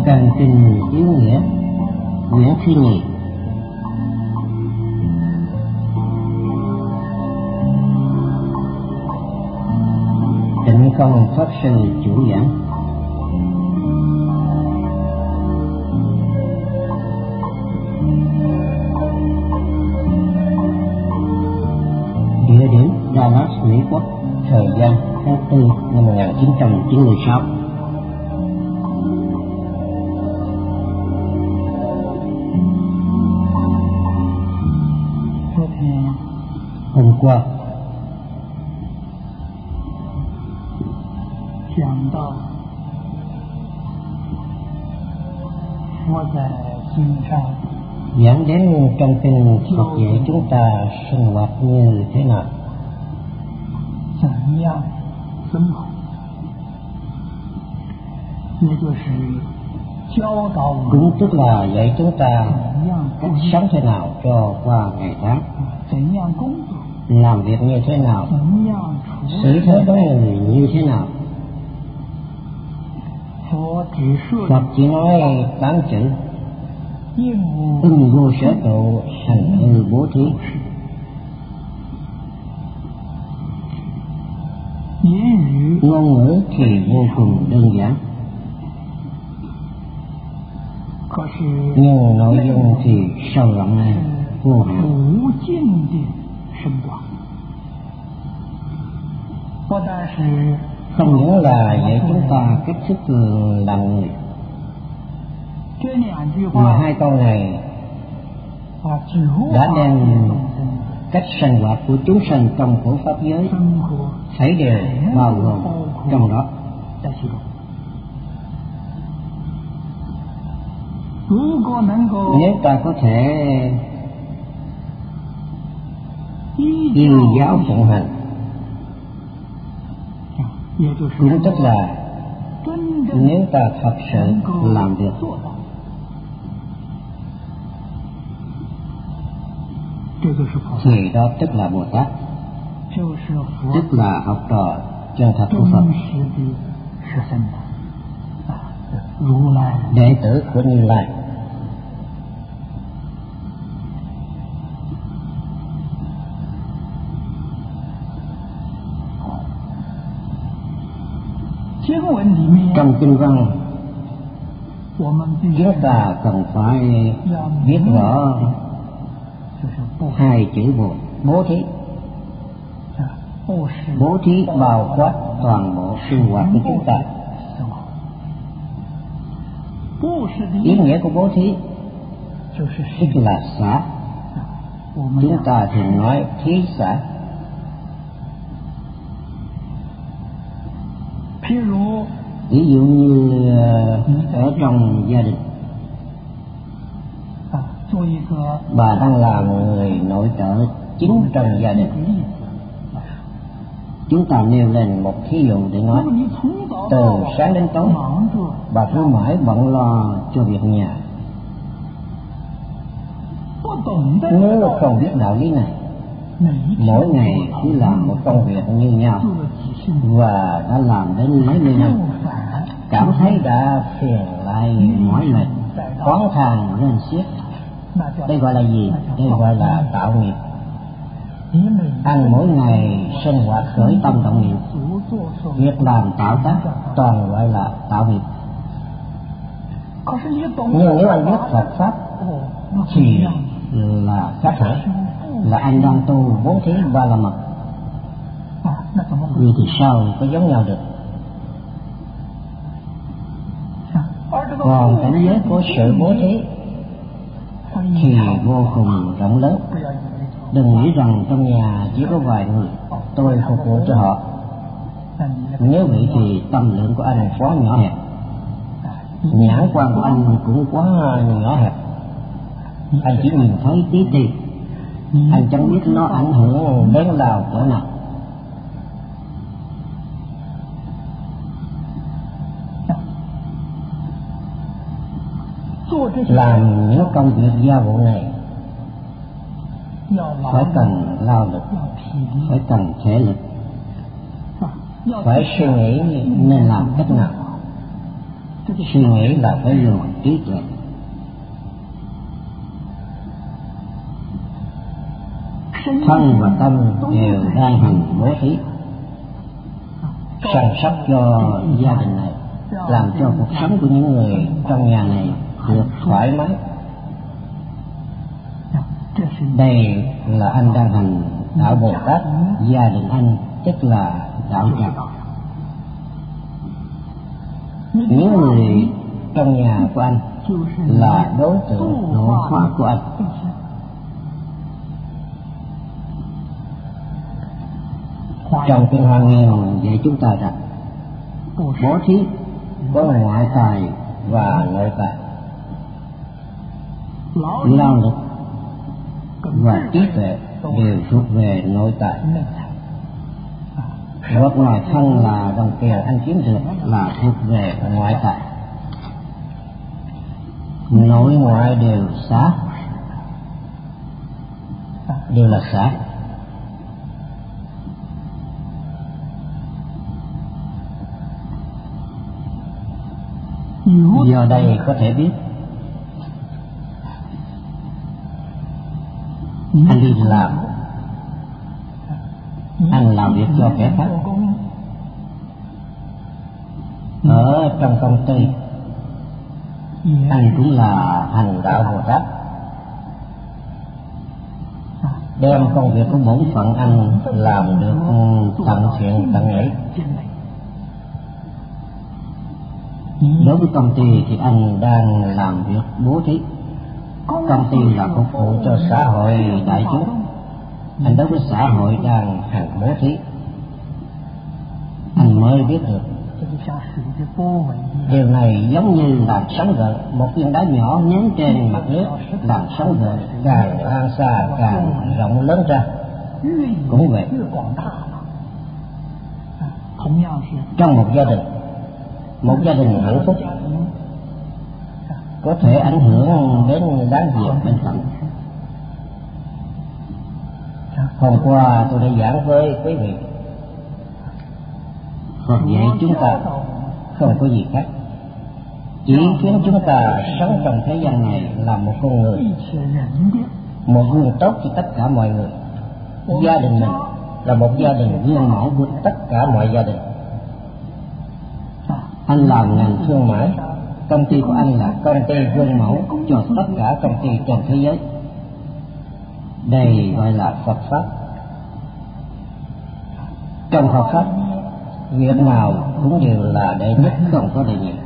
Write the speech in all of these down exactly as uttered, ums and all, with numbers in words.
Cần tình ý nghĩa Nguyễn Phi Nhị. Tịnh Không Pháp Sư chủ giảng. Địa điểm Dallas, Mỹ Quốc. Thời gian tháng tư năm một nghìn chín trăm chín mươi sáu. Hôm qua giảng đến trong kinh Phật dạy chúng ta sinh hoạt như thế nào. Cũng tức là dạy chúng ta cách sống thế nào cho qua ngày tháng, làm việc như thế nào, xử thế đối người như thế nào. Phật chỉ nói tám chữ: ưng vô sở tụ, hành hư bố thí. Ngôn ngữ thì vô cùng đơn giản, nhưng nội dung thì sâu rộng vô hạn. Không những là dạy chúng ta cách thức làm người, mà hai câu này đã đem cách sinh hoạt của chúng sanh trong khổ pháp giới thấy đều bao gồm trong đó. Nếu ta có thể y giáo phụng hành, cũng tức là nếu ta thật sự làm được, thì đó tức là Bồ Tát, tức là học trò chân thật của Phật, đệ tử của Như Lai. Trong kinh văn, chúng ta cần phải biết rõ hai chữ bồ bố thí. Bố thí bao quát toàn bộ sinh hoạt của chúng ta. Ý nghĩa của bố thí tức là xả. Chúng ta thường nói thí xả. Ví dụ như ở trong gia đình, bà đang làm người nội trợ chính trong gia đình. Chúng ta nêu lên một thí dụ để nói, từ sáng đến tối bà cứ mãi bận lo cho việc nhà. Nếu không biết đạo lý này, mỗi ngày cứ làm một công việc như nhau và đã làm đến mấy mươi năm, cảm thấy đã phiền lại mỏi mệt, oán than lên xiết. Đây gọi là gì? Đây gọi là tạo nghiệp. Ăn mỗi ngày sinh hoạt khởi tâm động niệm, việc làm tạo tác toàn gọi là tạo nghiệp. Nhưng nếu anh biết Phật pháp thì là khác hẳn, là anh đang tu bố thí ba la mật. Vì thì sao có giống nhau được? Còn cảnh giới của sự bố thí thì vô cùng rộng lớn. Đừng nghĩ rằng trong nhà chỉ có vài người, tôi phục vụ cho họ. Nếu vậy thì tâm lượng của anh quá nhỏ hẹp, nhãn quan của anh cũng quá nhỏ hẹp. Anh chỉ nhìn thấy tí tì, anh chẳng biết nó ảnh hưởng đến nào cỡ nào. Làm những công việc gia vụ này phải cần lao lực, phải cần thể lực, phải suy nghĩ nên làm cách nào. Suy nghĩ là phải dùng trí tuệ. Thân và tâm đều đang hành bố thí, săn sóc cho gia đình này, làm cho cuộc sống của những người trong nhà này được thoải mái. Đây là anh đang hành đạo Bồ Tát, gia đình anh tức là đạo tràng. Những người trong nhà của anh là đối tượng nội hóa của anh. Trong kinh Hoa Nghiêm dạy chúng ta rằng bố thí có ngoại tài và nội tài, lao lực và trí tuệ đều thuộc về nội tài. Vật ngoài thân là đồng tiền anh kiếm được là thuộc về ngoại tài. Nội ngoại đều xả, đều là xả. Do đây có thể biết anh đi làm, anh làm việc cho kẻ khác. Ở trong công ty anh cũng là hành đạo Bồ Tát, đem công việc của bổn phận anh làm được tận thiện tận nghĩa. Đối với công ty thì anh đang làm việc bố thí. Công ty là phục vụ cho xã hội đại chúng, anh đối với xã hội đang hành bố thí. Anh mới biết được điều này giống như làm sóng gợn, một viên đá nhỏ ném trên mặt nước, làm sóng gợn càng lan xa càng rộng lớn ra. Cũng vậy, trong một gia đình, một gia đình hạnh phúc có thể ảnh hưởng đến láng giềng bên cạnh. Hôm qua tôi đã giảng với quý vị, Phật dạy chúng ta không có gì khác, chỉ khiến chúng ta sống trong thế gian này là một con người, một gương tốt cho tất cả mọi người. Gia đình mình là một gia đình gương mẫu của tất cả mọi gia đình. Anh làm ngành thương mại, công ty của anh là công ty gương mẫu cho tất cả công ty trên thế giới. Đây gọi là Phật Pháp. Trong Phật Pháp, việc nào cũng đều là đệ nhất, không có đệ nhị.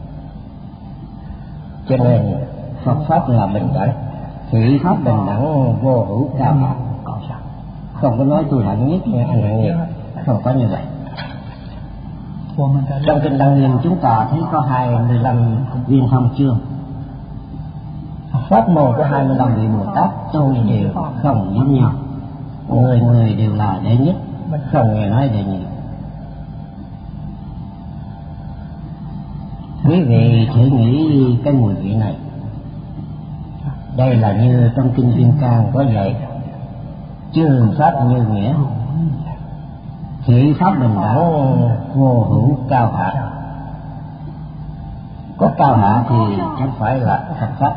Cho nên Phật Pháp là bình đẳng, thị Pháp bình đẳng vô hữu cao hạ. Không có nói tôi hạng nhất hay anh hạng nhì, không có như vậy. Trong kinh Lăng Nghiêm chúng ta thấy có hai mươi lăm viên thông chương. Pháp môn của hai mươi lăm vị Bồ Tát tôi đều không giống nhau, người người đều là đệ nhất, không nghe nói đệ nhị. Quý vị thử nghĩ cái mùi vị này. Đây là như trong kinh Kim Cang có dạy, chư pháp như nghĩa, thị pháp bình đẳng vô hữu cao hạ. Có cao hạ thì chẳng phải là Phật Pháp.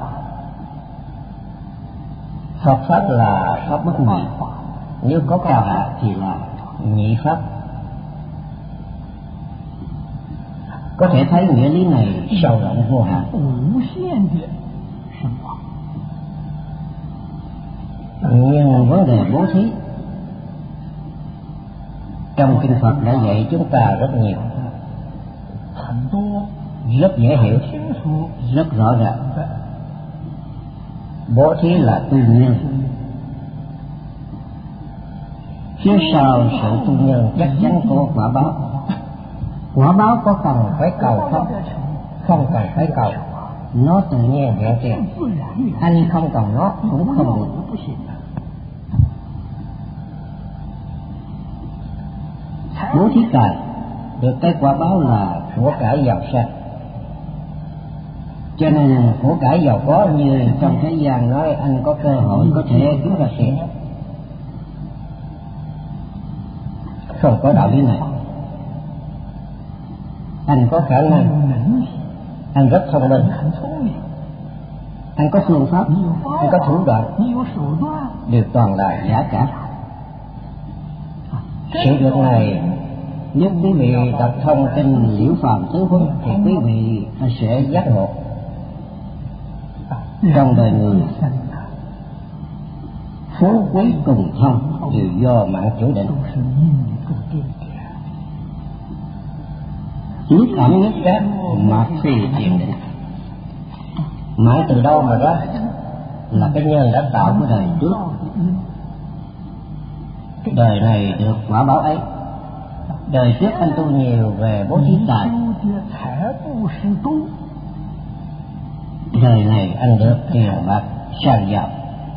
Phật Pháp là Pháp bất nhị, nếu có cao hạ thì là nhị Pháp. Có thể thấy nghĩa lý này sâu rộng vô hạn. Nhưng vấn đề bố thí trong kinh Phật đã dạy chúng ta rất nhiều, rất dễ hiểu, rất rõ ràng. Bố thí là tu nhân, phía sau sự tu nhân chắc chắn có quả báo. Quả báo có cần phải cầu không? Không cần phải cầu, nó tự nhiên hiện tiền. Anh không cần nó cũng không được. Bố thí tài được cái quả báo là của cải giàu sang. Cho nên của cải giàu có như trong thế gian nói, anh có cơ hội có thể kiếm ra tiền. Không có đạo lý này. Anh có khả năng Anh rất thông minh, anh có phương pháp, anh có thủ đoạn, đều toàn là giả cả. Sự việc này nếu quý vị đọc thông kinh Liễu Phàm Tứ Huấn thì quý vị sẽ giác ngộ. Trong đời người, phú quý cùng thông đều do mạng chủ định. Nước ẩm nước cát mà phi tiền định. Mạng từ đâu mà ra? Là cái nhân đã tạo cái đời trước. Đời này được quả báo ấy. Đời trước anh tu nhiều về bố thí tài, đời này anh được tiền bạc sang giàu.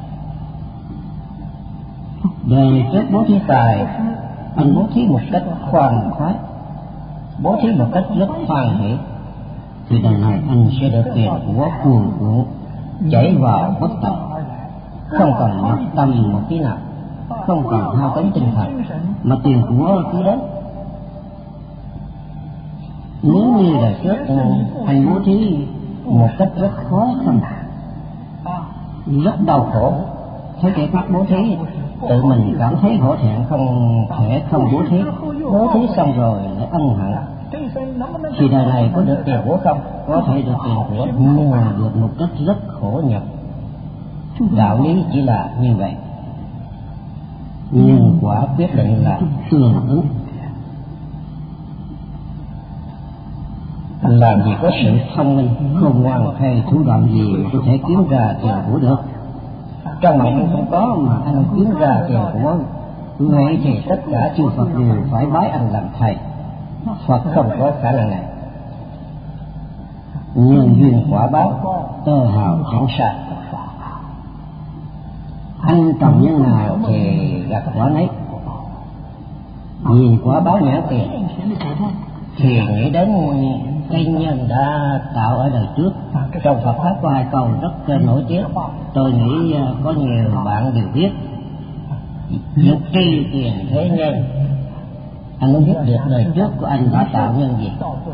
Đời trước bố thí tài, anh bố thí một cách khoan khoái, bố thí một cách rất hoan hỷ, thì đời này anh sẽ được tiền của cuồn cuộn chảy vào bất tận, không còn nhập tâm một tí nào, không còn hao tốn tinh thần, mà tiền của cứ đến. Nếu như đời trước anh bố thí một cách rất khó khăn, rất đau khổ, thấy kẻ khác bố thí, tự mình cảm thấy hổ thẹn không thể không bố thí, bố thí xong rồi lại ân hận, thì đời này có được tiền của không? Có thể được tiền của, nhưng mà được một cách rất khổ nhọc. Đạo lý chỉ là như vậy, nhưng quả quyết định là tương ứng. Làm gì có sự thông minh, khôn ngoan hay thủ đoạn gì có thể kiếm ra tiền của được. Trong mạng anh không có mà anh kiếm ra tiền của, vậy thì tất cả chư Phật đều phải bái anh làm thầy. Phật không có khả năng này. Nhân duyên quả báo, tơ hào chẳng sai. Anh trồng nhân nào thì gặt quả nấy. Nhìn quả báo nhãn tiền thì nghĩ đến cái nhân đã tạo ở đời trước. Trong Phật pháp có hai câu rất nổi tiếng, tôi nghĩ có nhiều bạn đều biết. Dục tri tiền thế nhân. Anh muốn biết được đời trước của anh đã tạo nhân gì.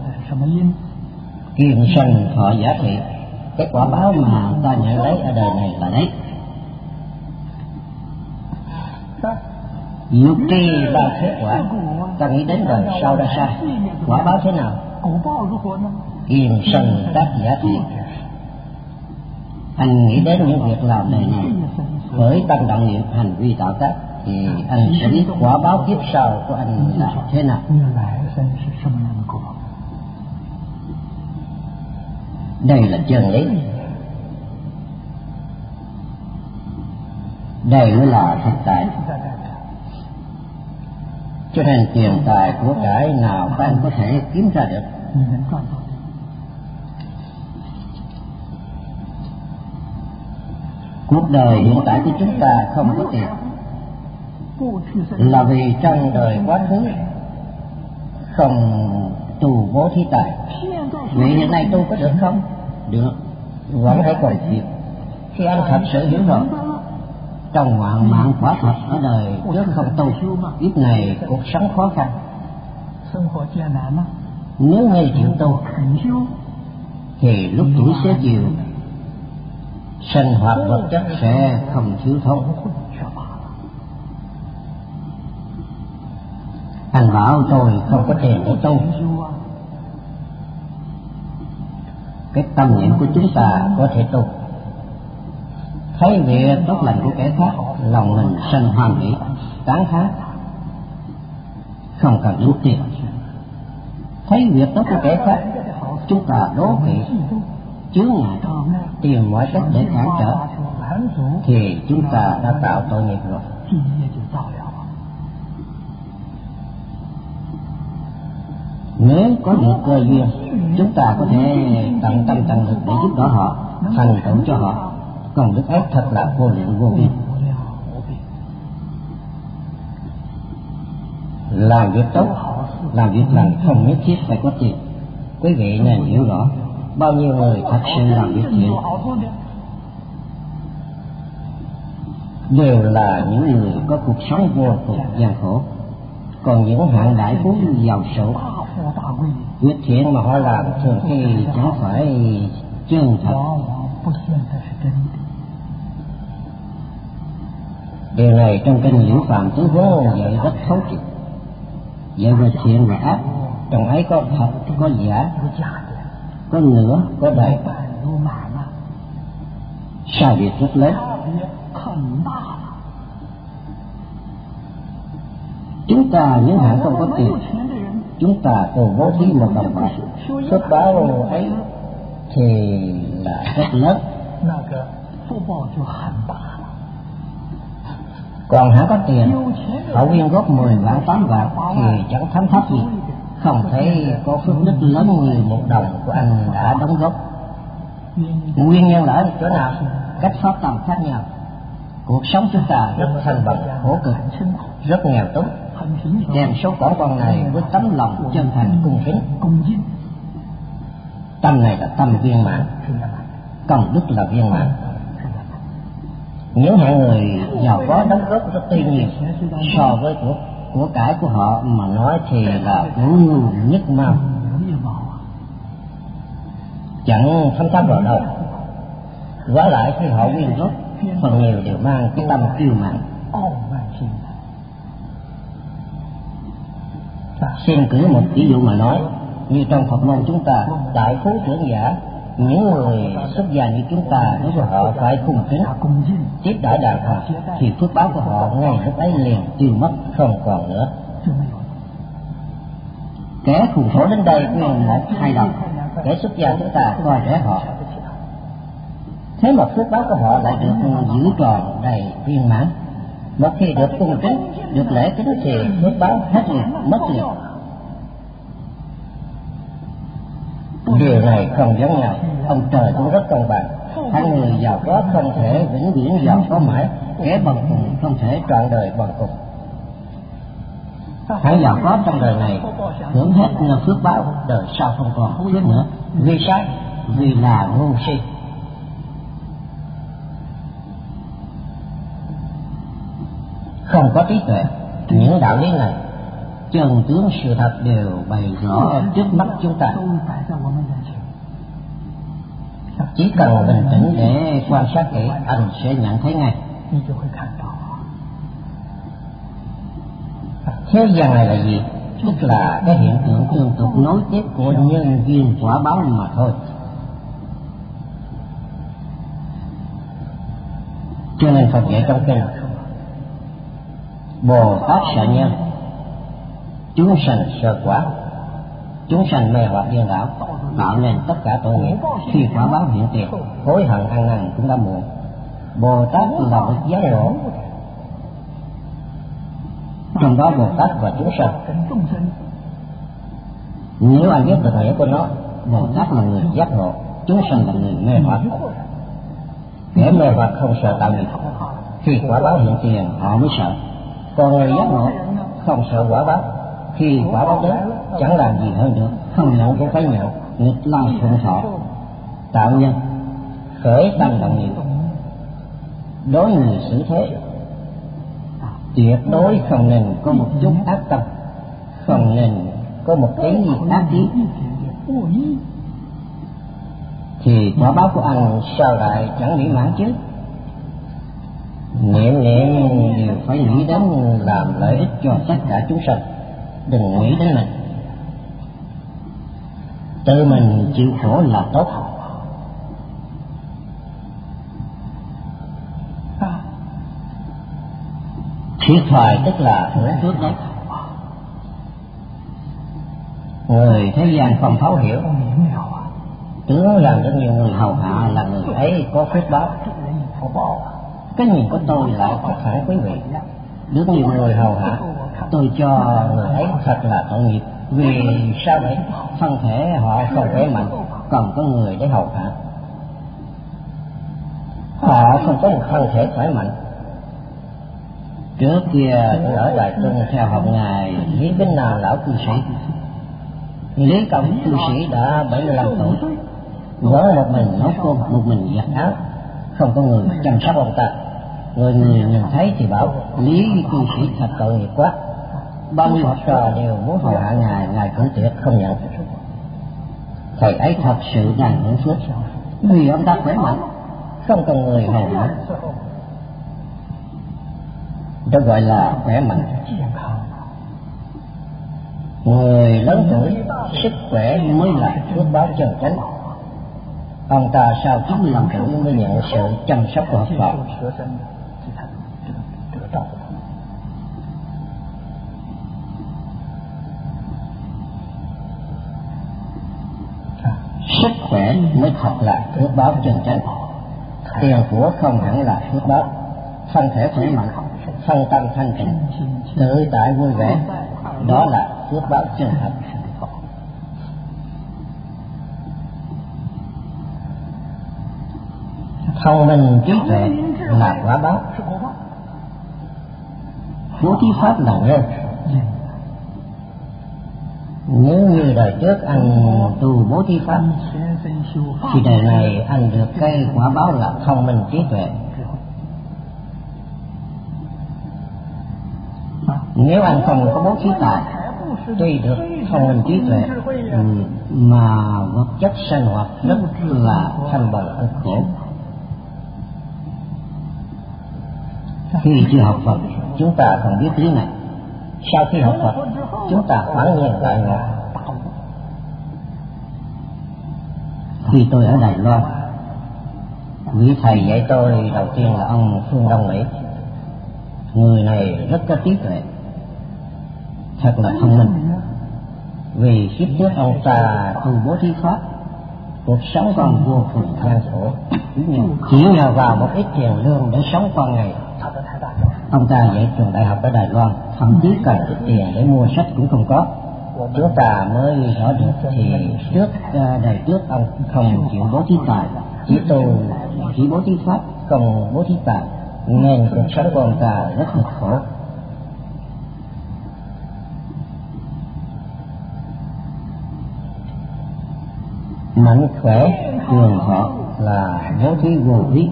Kiền sanh thọ giả thị, cái quả báo mà ta nhận lấy ở đời này là đấy. Dục tri ba thế quả, ta nghĩ đến đời sau ra sao, quả báo thế nào. Kiền sanh tác giả thị, anh nghĩ đến những việc làm đời này với tâm động niệm hành vi tạo tác thì anh sẽ biết quả báo kiếp sau của anh là thế nào. Đây là chân lý, đây mới là thực tại. Cho nên tiền tài của cải nào các anh có thể kiếm ra được. Cuộc đời hiện tại của chúng ta không có tiền là vì trong đời quá khứ không tu bố thí tài. Vậy hiện nay tu có được không? Được, vẫn phải còn kịp. Khi anh thật sự hiểu rồi, trong ngoạn mạng quả thật ở đời trước không tu, kiếp này cuộc sống khó khăn. Nếu ngay chịu tu thì lúc tuổi xế chiều, sinh hoạt vật chất sẽ không thiếu thốn. Anh bảo tôi không có tiền để tu. Cái tâm niệm của chúng ta có thể tu. Thấy việc tốt lành của kẻ khác, lòng mình sanh hoan hỷ, tán thán, không cần đến tiền. Thấy việc tốt của kẻ khác, chúng ta đố kỵ, chướng ngại, tìm mọi cách để cản trở, thì chúng ta đã tạo tội nghiệp rồi. Nếu có được cơ duyên, chúng ta có thể tận tâm tận lực để giúp đỡ họ, thành tựu cho họ, còn đức ấy thật là vô lượng vô biên. Làm việc tốt, làm việc lành không nhất thiết phải có tiền. Quý vị nên hiểu rõ, bao nhiêu người thật sự làm việc thiện đều là những người có cuộc sống vô cùng gian khổ. Còn những hạng đại phú giàu sổ Việc thiện mà họ làm thường khi chẳng phải chân thật. Điều này trong kinh Liễu Phàm Tứ Huấn dạy rất thấu triệt. Dạy về thiện và ác, trong ấy có thật, có giả, có nửa, có đầy, sai biệt rất lớn. Chúng ta những hạng không có tiền, chúng ta còn bố thí một đồng bạc, phước báo ấy thì là rất lớn. Còn hãng có tiền, họ quyên góp mười vạn tám vạn thì chẳng thấm thấp gì, không thấy có phước đức lớn như một đồng của anh đã đóng góp. Nguyên nhân là ở chỗ nào? Cách phát tâm khác nhau. Cuộc sống chúng ta rất thanh bần, khổ cực, rất nghèo túng. Đem số cổ con này với tấm lòng chân thành cung kính. Tâm này là tâm viên mãn, công đức là viên mãn. Những hạng người giàu có đóng góp rất tuy nhiều, so với của của cải của họ mà nói thì là của ngu nhất mau, chẳng thấm tháp vào đâu. Quả lại khi họ quyên góp, phần nhiều đều mang cái tâm kiêu mạn. Xin cử một ví dụ mà nói, như trong Phật môn chúng ta, đại phú trưởng giả, những người xuất gia như chúng ta, nếu họ phải cung kính tiếp đãi đàn hòa, thì phước báo của họ ngay lúc ấy liền tiêu mất không còn nữa. Kẻ khủng khổ đến đây quyên một hai đồng, kẻ xuất gia chúng ta coi rẻ họ, thế mà phước báo của họ lại được giữ tròn đầy viên mãn. Một khi được cung kính, được lễ kính thì phước báo hết liền, mất liền. Điều này không giống nhau, ông trời cũng rất công bằng. Hạng người giàu có không thể vĩnh viễn giàu có mãi, kẻ bần cùng không thể trọn đời bần cùng. Hạng giàu có trong đời này hưởng hết phước báo, đời sau không còn phước nữa. Vì sao? Vì là ngu si. Không có trí tuệ. Những đạo lý này, chân tướng sự thật đều bày rõ ở trước mắt chúng ta. Chỉ cần bình tĩnh để quan sát kỹ, anh sẽ nhận thấy ngay. Thế gian này là gì? Tức là cái hiện tượng tương tục nối tiếp của nhân duyên quả báo mà thôi. Cho nên Phật dạy trong kinh, Bồ Tát sợ nhân, chúng sanh sợ quả. Chúng sanh mê hoặc điên đảo, tạo nên tất cả tội nghiệp. Khi quả báo hiện tiền, hối hận ăn năn cũng đã muộn. Bồ Tát là một giác ngộ, trong đó Bồ Tát và chúng sanh. Nếu anh biết được nghĩa của nó, Bồ Tát là người giác ngộ, chúng sanh là người mê hoặc. Kẻ mê hoặc không sợ tạo nghiệp, khi quả báo hiện tiền họ mới sợ. Còn người giác ngộ không sợ quả báo, khi quả báo đến chẳng làm gì hơn được, không nhận cũng phải nhận, nghịch lai phụng thọ. Tạo nhân khởi tâm động nghiệp, đối người xử thế tuyệt đối không nên có một chút ác tâm, không nên có một ý gì ác ý, thì quả báo của anh sao lại chẳng mỹ mãn chứ? Niệm niệm đều phải nghĩ đến làm lợi ích cho tất cả chúng sanh, đừng nghĩ đến mình. Tự mình chịu khổ là tốt. Thiệt thoại tức là hưởng phước đấy. Người thế gian không thấu hiểu, tưởng rằng rất nhiều người hầu hạ là người ấy có phước báo. Cái nhìn của tôi lại khác hẳn quý vị. Rất nhiều người hầu hạ, tôi cho người ấy thật là tội nghiệp. Vì sao vậy? Thân thể họ không khỏe mạnh, còn có người để hầu hạ. Họ không có một thân thể khỏe mạnh. Trước kia tôi ở Đài Trung theo học ngài Lý Bính Nam lão cư sĩ. Lý Công cư sĩ đã bảy mươi lăm tuổi, mỗi một mình nấu cơm, một mình giặt áo, không có người chăm sóc ông ta. Người người nhìn thấy thì bảo Lý cư sĩ thật tội nghiệp quá. bao nhiêu học trò đều muốn hầu hạ ngài, ngài cử tuyệt không nhận. Thầy ấy thật sự đang hưởng phước vì ông ta khỏe mạnh, không cần người hầu hạ. Đó gọi là khỏe mạnh. Người lớn tuổi sức khỏe mới là phước báo chân chánh. Ông ta sau chín mươi lăm tuổi mới nhận sự chăm sóc của học trò. Sức khỏe mới thật là phước báo chân chánh. Tiền của không hẳn là phước báo. Thân thể khỏe mạnh, thân tâm thanh tịnh, tự tại vui vẻ, đó là phước báo chân thật. Thông minh trí tuệ là quả báo. Bố thí pháp là nhân. Nếu như đời trước anh tu bố thí pháp thì đời này anh được cái quả báo là thông minh trí tuệ. Nếu anh không có bố thí tài, tuy được thông minh trí tuệ mà vật chất sinh hoạt rất là thanh bần cực khổ. Khi chưa học Phật, chúng ta không biết lý này. Sau khi học Phật, chúng ta phản nhiên đại ngộ. Khi tôi ở Đài Loan, vị thầy dạy tôi đầu tiên là ông Phương Đông Mỹ. Người này rất có trí tuệ, thật là thông minh. Vì kiếp trước ông ta tu bố thí pháp, cuộc sống còn vô cùng gian khổ. Chỉ nhờ vào một ít tiền lương để sống qua ngày, ông ta dạy trường đại học ở Đài Loan, thậm chí cần ít tiền để mua sách cũng không có. Chúng ta mới rõ được thì trước đời trước ông không chịu bố thí tài, chỉ tu chỉ bố thí pháp, không bố thí tài, nên cuộc sống của ông ta rất là khổ. Mạnh khỏe trường thọ là bố thí vô ý.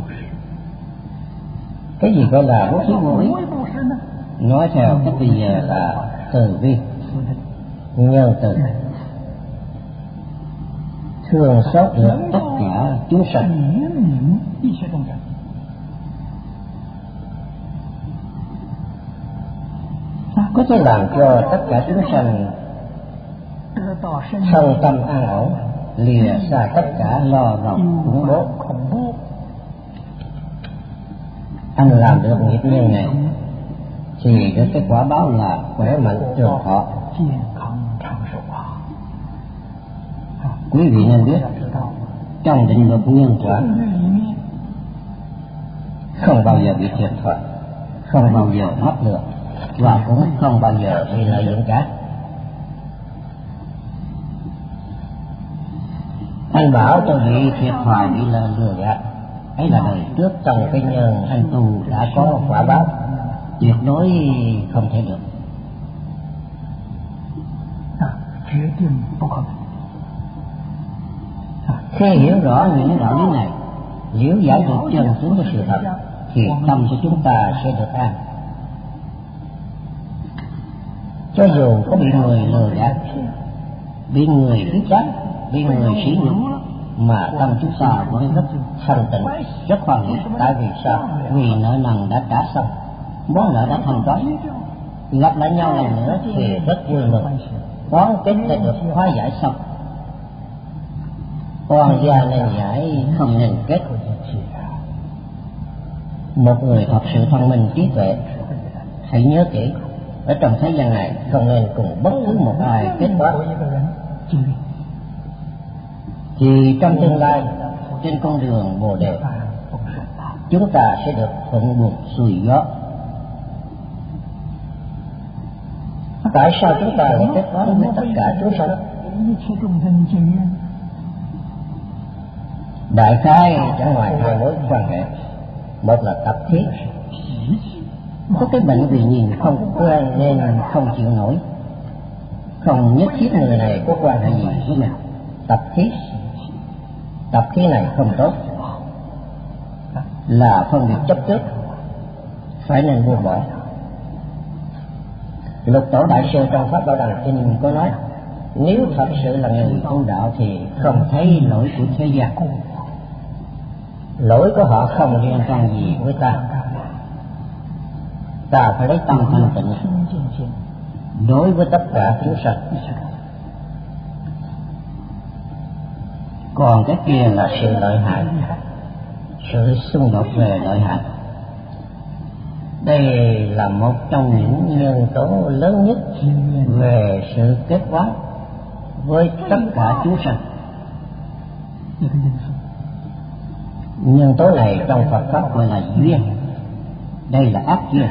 Cái gì gọi là bố thí vô ý? Nói theo cách bây giờ là từ bi, nhân từ, thương xót được tất cả chúng sanh. Có thể làm cho tất cả chúng sanh thân tâm an ổn, lìa xa tất cả lo rầu khủng bố. Anh làm được nghiệp nhân này thì được cái quả báo là khỏe mạnh trường thọ. Quý vị nên biết, trong định luật nhân quả không bao giờ bị thiệt thòi, không bao giờ mắc lừa, và cũng không bao giờ bị lợi dụng cả. Anh bảo tôi bị thiệt thòi, bị lừa gạt, ấy là đời trước trong cái nhân anh tu đã có quả báo, tuyệt đối không thể được. Khi hiểu rõ những đạo lý này, liễu giải được chân tướng của sự thật, thì tâm của chúng ta sẽ được an. Cho dù có bị người lừa gạt, bị người phí trách, bị người sỉ nhục, mà tâm chúng ta vẫn rất thanh tịnh, rất hoan hỷ. Tại vì sao? Vì nợ nần đã trả xong, món nợ đã thanh toán. Gặp lại nhau lần nữa thì rất vui mừng, oán kết đã được hóa giải xong. Oan gia nên giải, không nên kết. Một người thật sự thông minh trí tuệ, hãy nhớ kỹ, ở trong thế gian này không nên cùng bất cứ một ai kết oán. Thì trong tương lai, trên con đường Bồ Đề, chúng ta sẽ được thuận buồm xuôi gió. Tại sao chúng ta lại kết oán với tất cả chúng sanh? Đại khái chẳng ngoài hai mối quan hệ. Một là tập khí, có cái bệnh vì nhìn không quen nên không chịu nổi, không nhất thiết người này có quan hệ gì với mình. Tập khí, tập khí này không tốt, là phân biệt chấp trước, phải nên buông bỏ. Lục Tổ Đại Sư trong Pháp Bảo Đằng Kinh có nói, nếu thật sự là người tu đạo thì không thấy lỗi của thế gian. Lỗi của họ không liên quan gì với ta. Ta phải lấy tâm thanh tịnh đối với tất cả chúng sanh. Còn cái kia là sự lợi hại, sự xung đột về lợi hại. Đây là một trong những nhân tố lớn nhất về sự kết quán với tất cả chúng sanh. Nhân tố này trong Phật pháp gọi là duyên. Đây là ác duyên.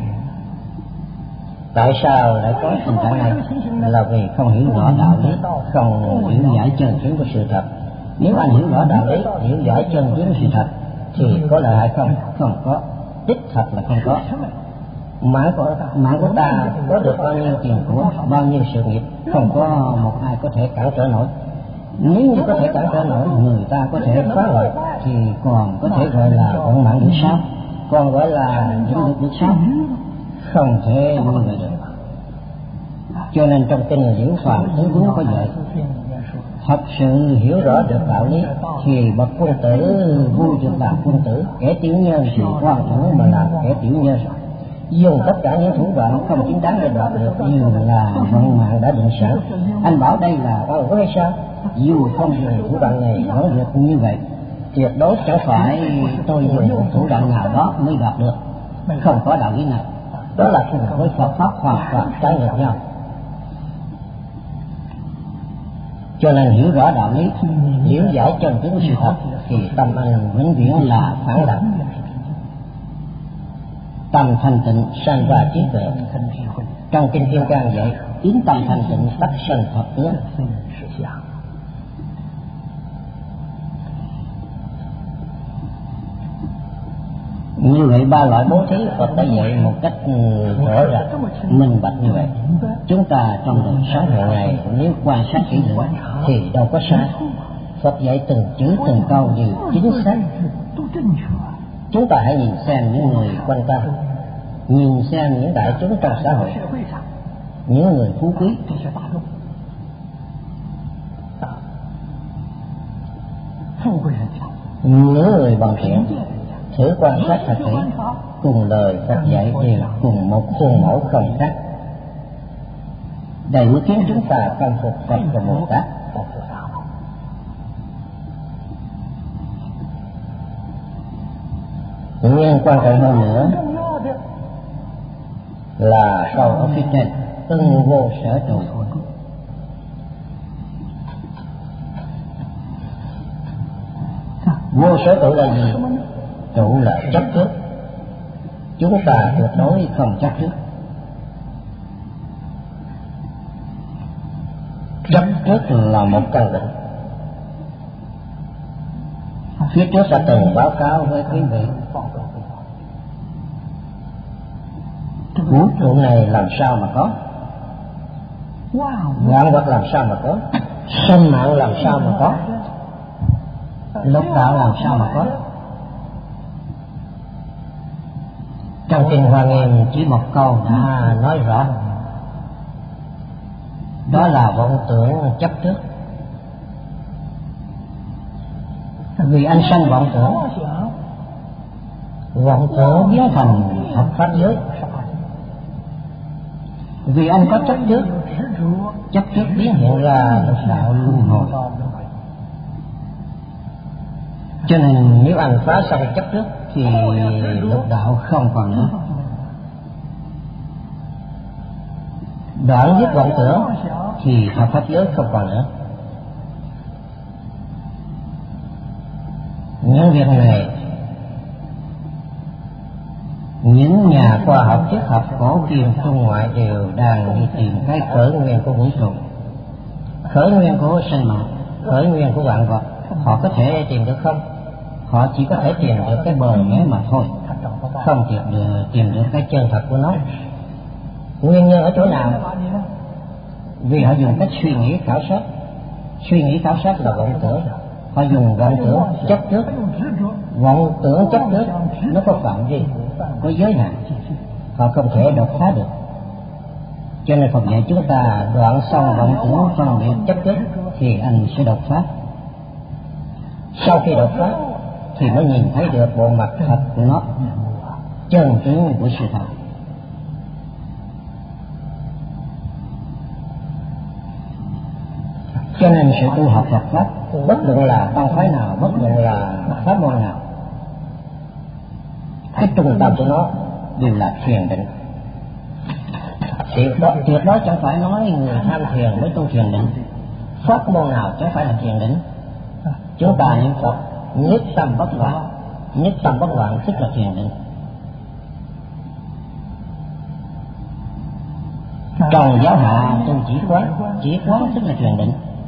Tại sao lại có tình trạng này? Là vì không hiểu rõ đạo lý, không hiểu giải chân tướng của sự thật. Nếu anh hiểu rõ đạo lý, hiểu giải chân tướng của sự thật thì có lợi hại không? Không có. Đích thật là không có. Mạng của, mạng của ta có được bao nhiêu tiền của, bao nhiêu sự nghiệp, không có một ai có thể cản trở nổi. Nếu như có thể cản trở nổi, người ta có thể phá hoại thì còn có thể gọi là vận mạng được sao? Còn gọi là những lực được sao? Không thể như vậy được. Cho nên trong kinh Liễu Phàm Tứ Huấn có dạy, thật sự hiểu rõ được đạo lý thì bậc quân tử vui được làm quân tử, kẻ tiểu nhân thì quan trọng mà làm kẻ tiểu nhân. Dùng tất cả những thủ đoạn không chính đáng để đoạt được như là vận mạng đã định sẵn. Anh bảo đây là oan ức hay sao? Dù không dùng thủ đoạn này vẫn được như vậy. Tuyệt đối chẳng phải tôi dùng một thủ đoạn nào đó mới đoạt được. Không có đạo lý này. Đó là cùng với Phật pháp hoàn toàn trái ngược nhau. Cho nên hiểu rõ đạo lý, hiểu giải chân tướng sự thật thì tâm anh vĩnh viễn là phản đạo. Tâm thanh tịnh sanh ra trí tuệ. Trong kinh Kim Cang dạy, chính tâm thanh tịnh tất sanh Phật tướng. Như vậy ba loại bố thí Phật đã dạy một cách rõ ràng, minh bạch như vậy. Chúng ta trong đời sống hàng ngày nếu quan sát kỹ lưỡng thì đâu có sai. Phật dạy từng chữ từng câu đều chính xác. Chúng ta hãy nhìn xem những người quanh ta, nhìn xem những đại chúng trong xã hội, những người phú quý, những người bằng thiện. Thử quan sát thật kỹ, cùng lời Phật dạy đều cùng một khuôn mẫu không khác. Đây mới khiến chúng ta khâm phục Phật và Bồ Tát. Nhưng quan trọng hơn nữa là câu ở phía trên, ưng vô sở trụ. Vô sở trụ là gì? Trụ là chấp trước. Chúng ta tuyệt đối không chấp trước. Chấp trước là một căn bệnh. Phía trước đã từng báo cáo với quý vị, vũ trụ này làm sao mà có, vạn vật làm sao mà có, sinh mạng làm sao mà có, lục đạo làm sao mà có. Trong kinh Hoa Nghiêm chỉ một câu đã nói rõ, đó là vọng tưởng chấp trước. Vì anh sanh vọng tưởng, vọng tưởng biến thành hợp pháp giới. Vì anh có chấp trước, chấp trước biến hiện ra lục đạo luân hồi. Cho nên nếu anh phá xong chấp trước thì lục đạo không còn nữa. Đoạn dứt vọng tưởng thì hợp pháp giới không còn nữa. Những việc này những nhà khoa học triết học cổ kim trung ngoại đều đang đi tìm cái khởi nguyên của vũ trụ, khởi nguyên của sinh mạng, khởi nguyên của vạn vật. Họ có thể tìm được không? Họ chỉ có thể tìm được cái bờ mé mà thôi, không tìm được, tìm được cái chân thật của nó. Nguyên nhân ở chỗ nào? Vì họ dùng cách suy nghĩ khảo sát. Suy nghĩ khảo sát là vọng tưởng. Họ dùng vọng tưởng chấp trước. Vọng tưởng chấp trước nó có phạm vi, có giới hạn, họ không thể đột phá được. Cho nên Phật dạy chúng ta đoạn xong vọng tưởng phân biệt chấp trước thì anh sẽ đột phá. Sau khi đột phá thì mới nhìn thấy được bộ mặt thật của nó, chân tướng của sự thật. Cho nên sự tu học Phật pháp, bất luận là tông phái nào, bất luận là pháp môn nào, cái trung tâm của nó đều là thiền định. Tuyệt đó, tuyệt đó chẳng phải nói người tham thiền mới tu thiền định. Pháp môn nào chẳng phải là thiền định. Chúng ta niệm Phật nhất tâm bất loạn, nhất tâm bất loạn tức là thiền định. Còn giáo hạ tu chỉ quán, chỉ quán tức là thiền định.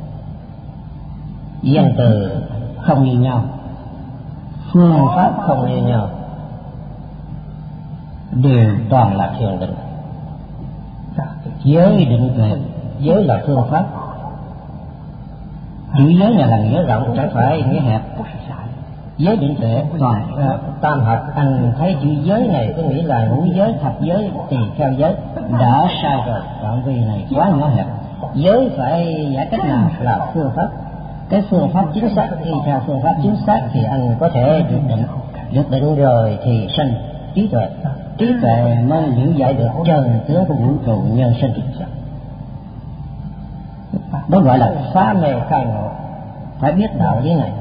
Danh từ không như nhau, phương pháp không như nhau, đều toàn là thiền định. Giới định tuệ, giới là phương pháp. Chữ giới này là nghĩa rộng, chẳng phải nghĩa hẹp. Giới định tuệ toàn uh, tam hợp, anh thấy chữ giới này có nghĩa là ngũ giới, thập giới, tỳ kheo giới, đã sai rồi. Phạm vi này quá nhỏ hẹp. Giới phải giải cách nào là phương pháp. Cái phương pháp chính xác, đi theo phương pháp chính xác thì anh có thể được định. Được định rồi thì sanh trí tuệ. Trí tuệ mới hiểu giải được chân tướng của vũ trụ nhân sinh. Đó gọi là phá mê khai ngộ. Phải biết đạo lý này.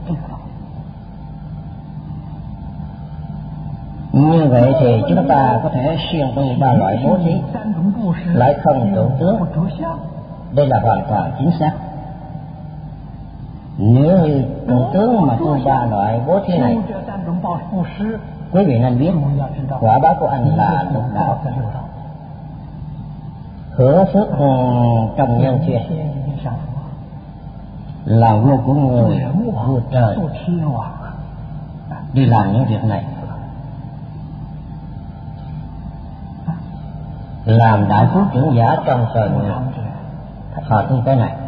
Như vậy thì chúng ta có thể xuyên tu ba loại bố thí, lại không trụ tướng. Đây là hoàn toàn chính xác. Nếu như trụ tướng mà tu ba loại bố thí này, quý vị nên biết quả báo của anh là lục đạo, hưởng phước trong nhân thiên, là vua của người, vua trời đi làm những việc này, làm đại phú trưởng giả trong trời người. Họ tu cái này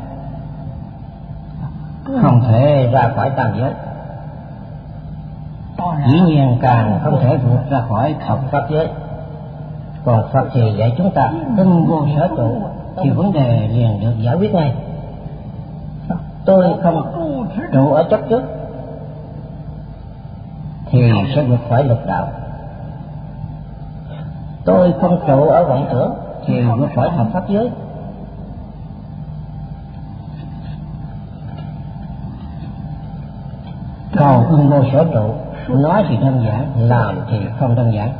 không thể ra khỏi tam giới, dĩ nhiên càng không thể vượt ra khỏi học pháp giới. Còn Phật thì dạy chúng ta tâm vô sở trụ, thì vấn đề liền được giải quyết ngay. Tôi không trụ ở chấp trước thì sẽ vượt khỏi lục đạo. Tôi không trụ ở vọng tưởng thì vượt khỏi thập pháp giới. Còn ưng vô sở trụ, nói thì đơn giản, làm thì không đơn giản.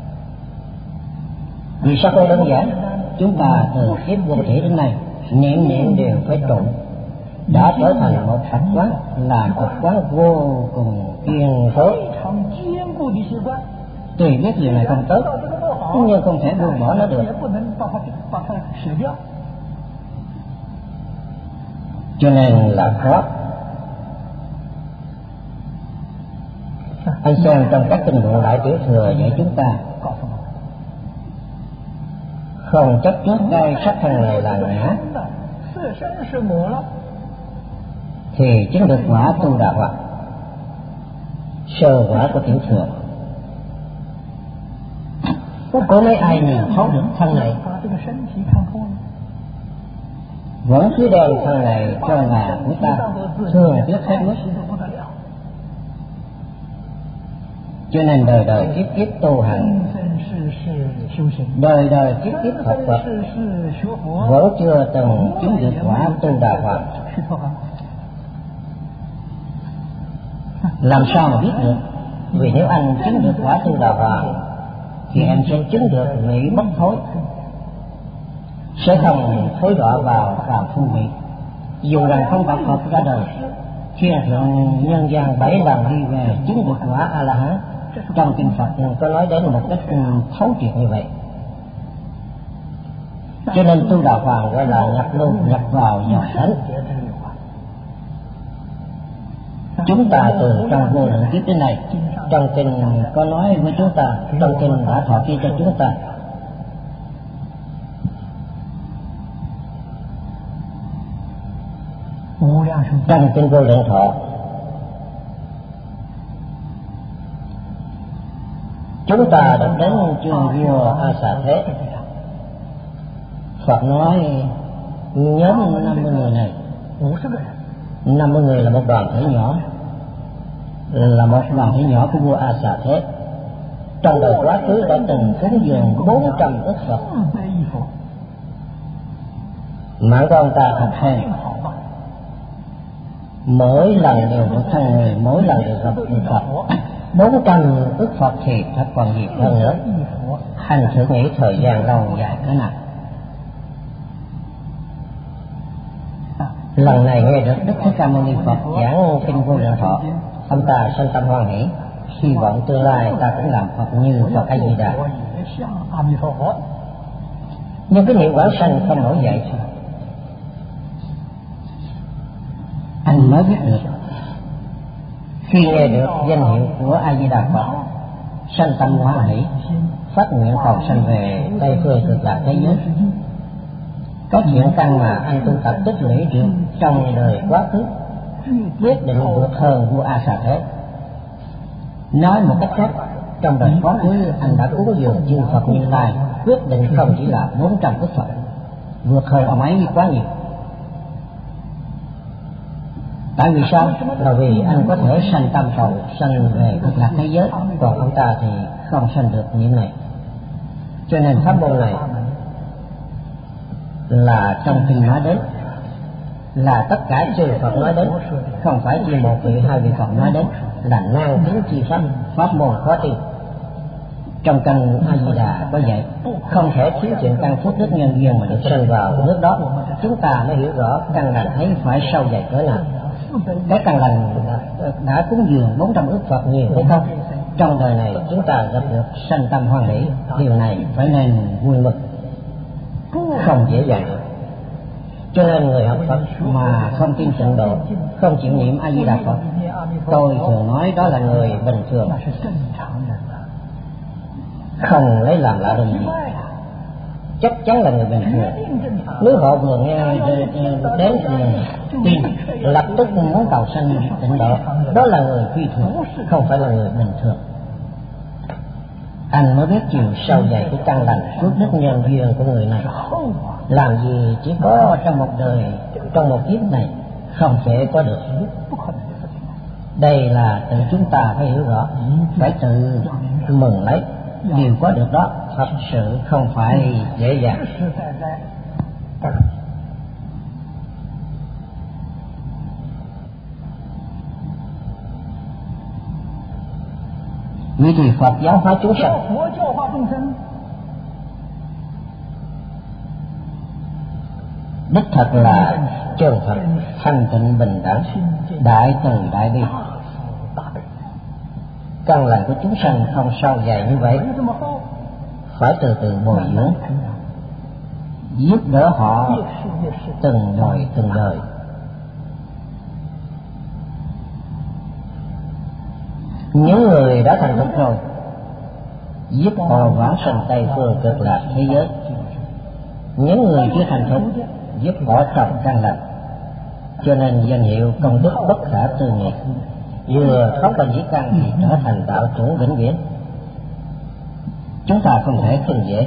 Vì sao không đơn giản? Chúng ta từ kiếp vô thể đến nay, niệm niệm đều phải trụ, đã trở thành một tập quán, là tập quán vô cùng kiên cố. Tuy biết điều này không tốt, nhưng không thể buông bỏ nó được. Cho nên là khó. Anh xem trong các kinh luận Đại Tiểu Thừa dạy chúng ta không chấp trước đây sắc thân này là ngã, thì chứng được quả tu đà hoặc sơ quả của Tiểu Thừa. Có mấy ai nhìn thấu được thân này, vẫn cứ đem thân này cho là của ta, thường biết hết mức. Cho nên đời đời kiếp kiếp tu hành, đời đời kiếp kiếp học Phật, vẫn chưa từng chứng được quả tu đà hoàng. Làm sao mà biết được? Vì nếu anh chứng được quả tu đà hoàng thì em sẽ chứng được vị bất thối, sẽ không thối đọa vào phàm phu vị. Dù rằng không có Phật ra đời, thiên thượng nhân gian bảy lần đi về chứng được quả A La Hán. Trong kinh Phật có nói đến một cách thấu triệt như vậy. Cho nên tu đà hoàng gọi là nhập lưu, nhập vào dòng thánh. Chúng ta từ trong vô lượng kiếp đến này, trong kinh có nói với chúng ta, trong kinh đã thọ ký cho chúng ta, trong kinh vô lượng thọ, chúng ta được đến chương vua A Xà Thế, Phật nói nhóm năm mươi người này, năm mươi người là một đoàn thể nhỏ, là một đoàn thể nhỏ của vua A Xà Thế. Trong đời quá khứ đã từng cúng dường bốn trăm ức Phật. Mạng của ông ta thật hay, mỗi lần đều được thân người, mỗi lần đều gặp được Phật. Bốn trăm ức Phật thì thật còn gì hơn nữa. Hành thử nghĩ thời gian lâu dài thế nào. Lần này nghe được Đức Thích Ca Mâu Ni Phật giảng kinh Vô Lượng Thọ, ông ta sanh tâm hoan hỷ, hy vọng tương lai ta cũng làm Phật như Phật A Di Đà. Nhưng cái niệm quảng sanh không nổi dậy. Anh mới biết được, khi nghe được danh hiệu của A Di Đà Phật, sanh tâm hoan hỷ, phát nguyện cầu sanh về Tây phương Cực Lạc thế giới. Có chuyện căn mà anh tu tập tích lũy được trong đời quá khứ, quyết định vượt hơn vua A Xà Thế. Nói một cách khác, trong đời quá khứ anh đã cúng dường chư Phật Như Lai, quyết định không chỉ là bốn trăm ức Phật, vượt hơn ông ấy quá nhiều. Tại vì sao? Là vì anh có thể sanh tâm cầu sanh về Cực Lạc thế giới, còn ông ta thì không sanh được niệm này. Cho nên pháp môn này là trong kinh nói đến, là tất cả chư Phật nói đến, không phải chỉ một vị hai vị Phật nói đến, là nan tín chi pháp, pháp môn khó tin. Trong căn A Di Đà có dạy, không thể thiếu chuyện căn phước đức nhân duyên mà được sanh vào nước đó. Chúng ta mới hiểu rõ căn lành ấy phải sâu dày cỡ nào. Cái căn lành đã, đã cúng dường bốn trăm ức Phật nhiều hay không? Trong đời này chúng ta gặp được sanh tâm hoan hỷ, điều này phải nên vui mừng, không dễ dàng được. Cho nên người học Phật mà không tin tịnh độ, không chịu niệm A Di Đà Phật, tôi thường nói đó là người bình thường, không lấy làm lạ lùng gì, chắc chắn là người bình thường. Nếu họ vừa nghe đến tin, lập tức muốn cầu sanh tịnh độ, đó là người phi thường, không phải là người bình thường. Anh mới biết chiều sâu dày cái căn lành phước đức nhân duyên của người này. Làm gì chỉ có trong một đời, trong một kiếp này, không thể có được. Đây là tự chúng ta phải hiểu rõ, phải tự mừng lấy. Điều có được đó thật sự không phải dễ dàng. Vì thì Phật giáo hóa chúng sanh, đích thật là chân thật, thanh tịnh bình đẳng, đại từ đại bi. Căn lành của chúng sanh không sâu dày như vậy, phải từ từ bồi dưỡng, giúp đỡ họ từng đời từng đời. Những người đã thành công rồi, giúp họ vãng sanh Tây phương Cực Lạc thế giới. Những người chưa thành công, giúp họ trồng căn lành. Cho nên danh hiệu công đức bất khả tư nghị, vừa thoát qua dĩ căn thì trở thành đạo chủ vĩnh viễn. Chúng ta không thể khinh dễ.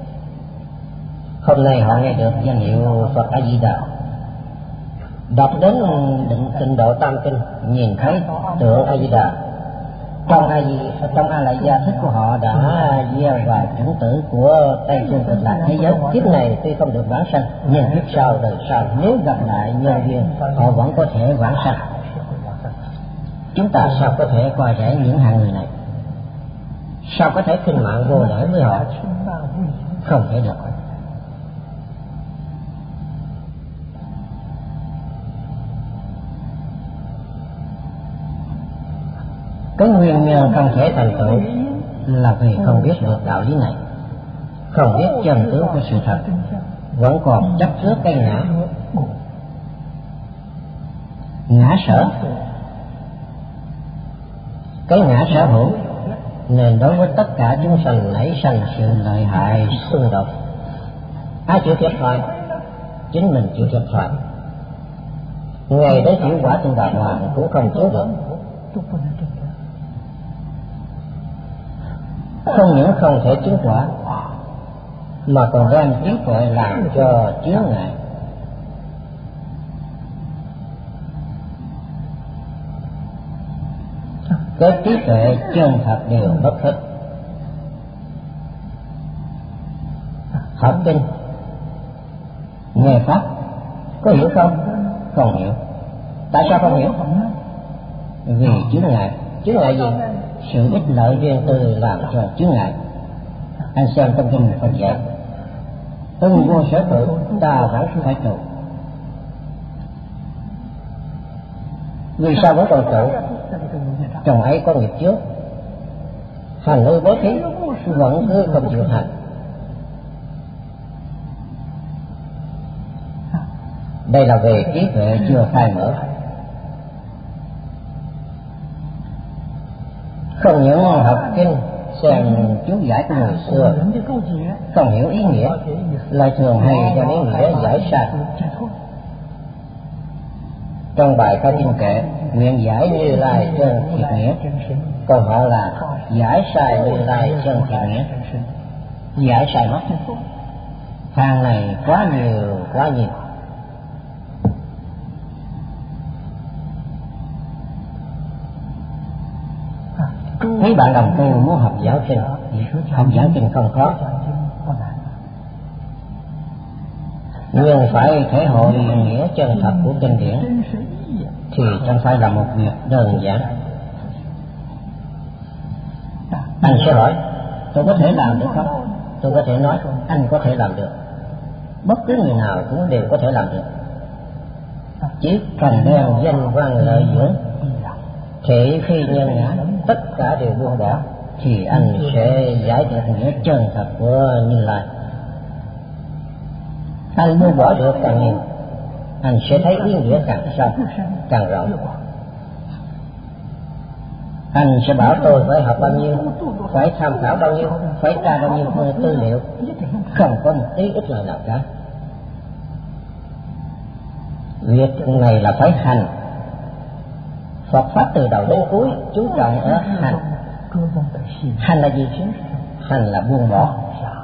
Hôm nay họ nghe được danh hiệu Phật A Di Đà, đọc đến định tịnh độ tam kinh, nhìn thấy tượng A Di Đà, trong A Di trong A Lại Gia Thích của họ đã gieo vào chủng tử của Tây phương Cực Lạc thế giới. Kiếp này tuy không được vãng sanh, nhưng kiếp sau đời sau nếu gặp lại nhân duyên, họ vẫn có thể vãng sanh. Chúng ta sao có thể coi rẻ những hạng người này? Sao có thể khinh mạng vô lễ với họ? Không thể được. Cái nguyên nhân không thể thành tựu là vì không biết được đạo lý này, không biết chân tướng của sự thật, vẫn còn chấp trước cái ngã, ngã sở, cái ngã sở hữu, nên đối với tất cả chúng sanh nảy sanh sự lợi hại xung đột. Ai chịu thiệt thòi? Chính mình chịu thiệt thòi. Ngày tới chịu quả tu Đà Hoàng cũng không chịu được. Không những không thể chứng quả, mà còn đem trí tuệ làm cho chướng ngại. Cái trí tuệ chân thật đều mất hết. Học kinh, nghe pháp, có hiểu không? Không hiểu. Tại sao không hiểu? Vì chướng ngại. Chướng ngại gì? Sự ích lợi riêng tư làm cho chướng ngại. Anh xem trong kinh Phật dạy, ưng vô sở tự, ta vẫn phải trụ. Vì sao vẫn còn trụ? Trong ấy có nghiệp trước, hành hư bố thí vẫn cứ không chịu hành. Đây là về trí tuệ chưa khai mở. Không những học kinh xem chú giải của người xưa không hiểu ý nghĩa, lại thường hay đem ý nghĩa giải sai. Trong bài khai kinh kệ nguyện giải Như Lai chân thiệt nghĩa, còn họ là giải sai Như Lai chân thiệt nghĩa. Giải sai mất. Hàng này quá nhiều quá nhiều. Mấy bạn đồng tu muốn học giáo kinh, học giáo kinh không khó, nhưng phải thể hội nghĩa chân thật của kinh điển thì chẳng phải là một việc đơn giản. Anh sẽ hỏi, tôi có thể làm được không? Tôi có thể nói, anh có thể làm được. Bất cứ người nào cũng đều có thể làm được. Chỉ cần đem danh văn lợi dưỡng, thị phi nhân ngã, tất cả đều buông bỏ, thì anh sẽ giải được nghĩa chân thật của Như Lai. Anh buông bỏ được càng nhiều, anh sẽ thấy ý nghĩa càng sâu, càng rộng. Anh sẽ bảo tôi phải học bao nhiêu, phải tham khảo bao nhiêu, phải tra bao nhiêu tư liệu, không có một tí ích lợi nào cả. Việc này là phải hành. Phật pháp từ đầu đến cuối chú trọng ở hành. Hành là gì? Hành là buông bỏ.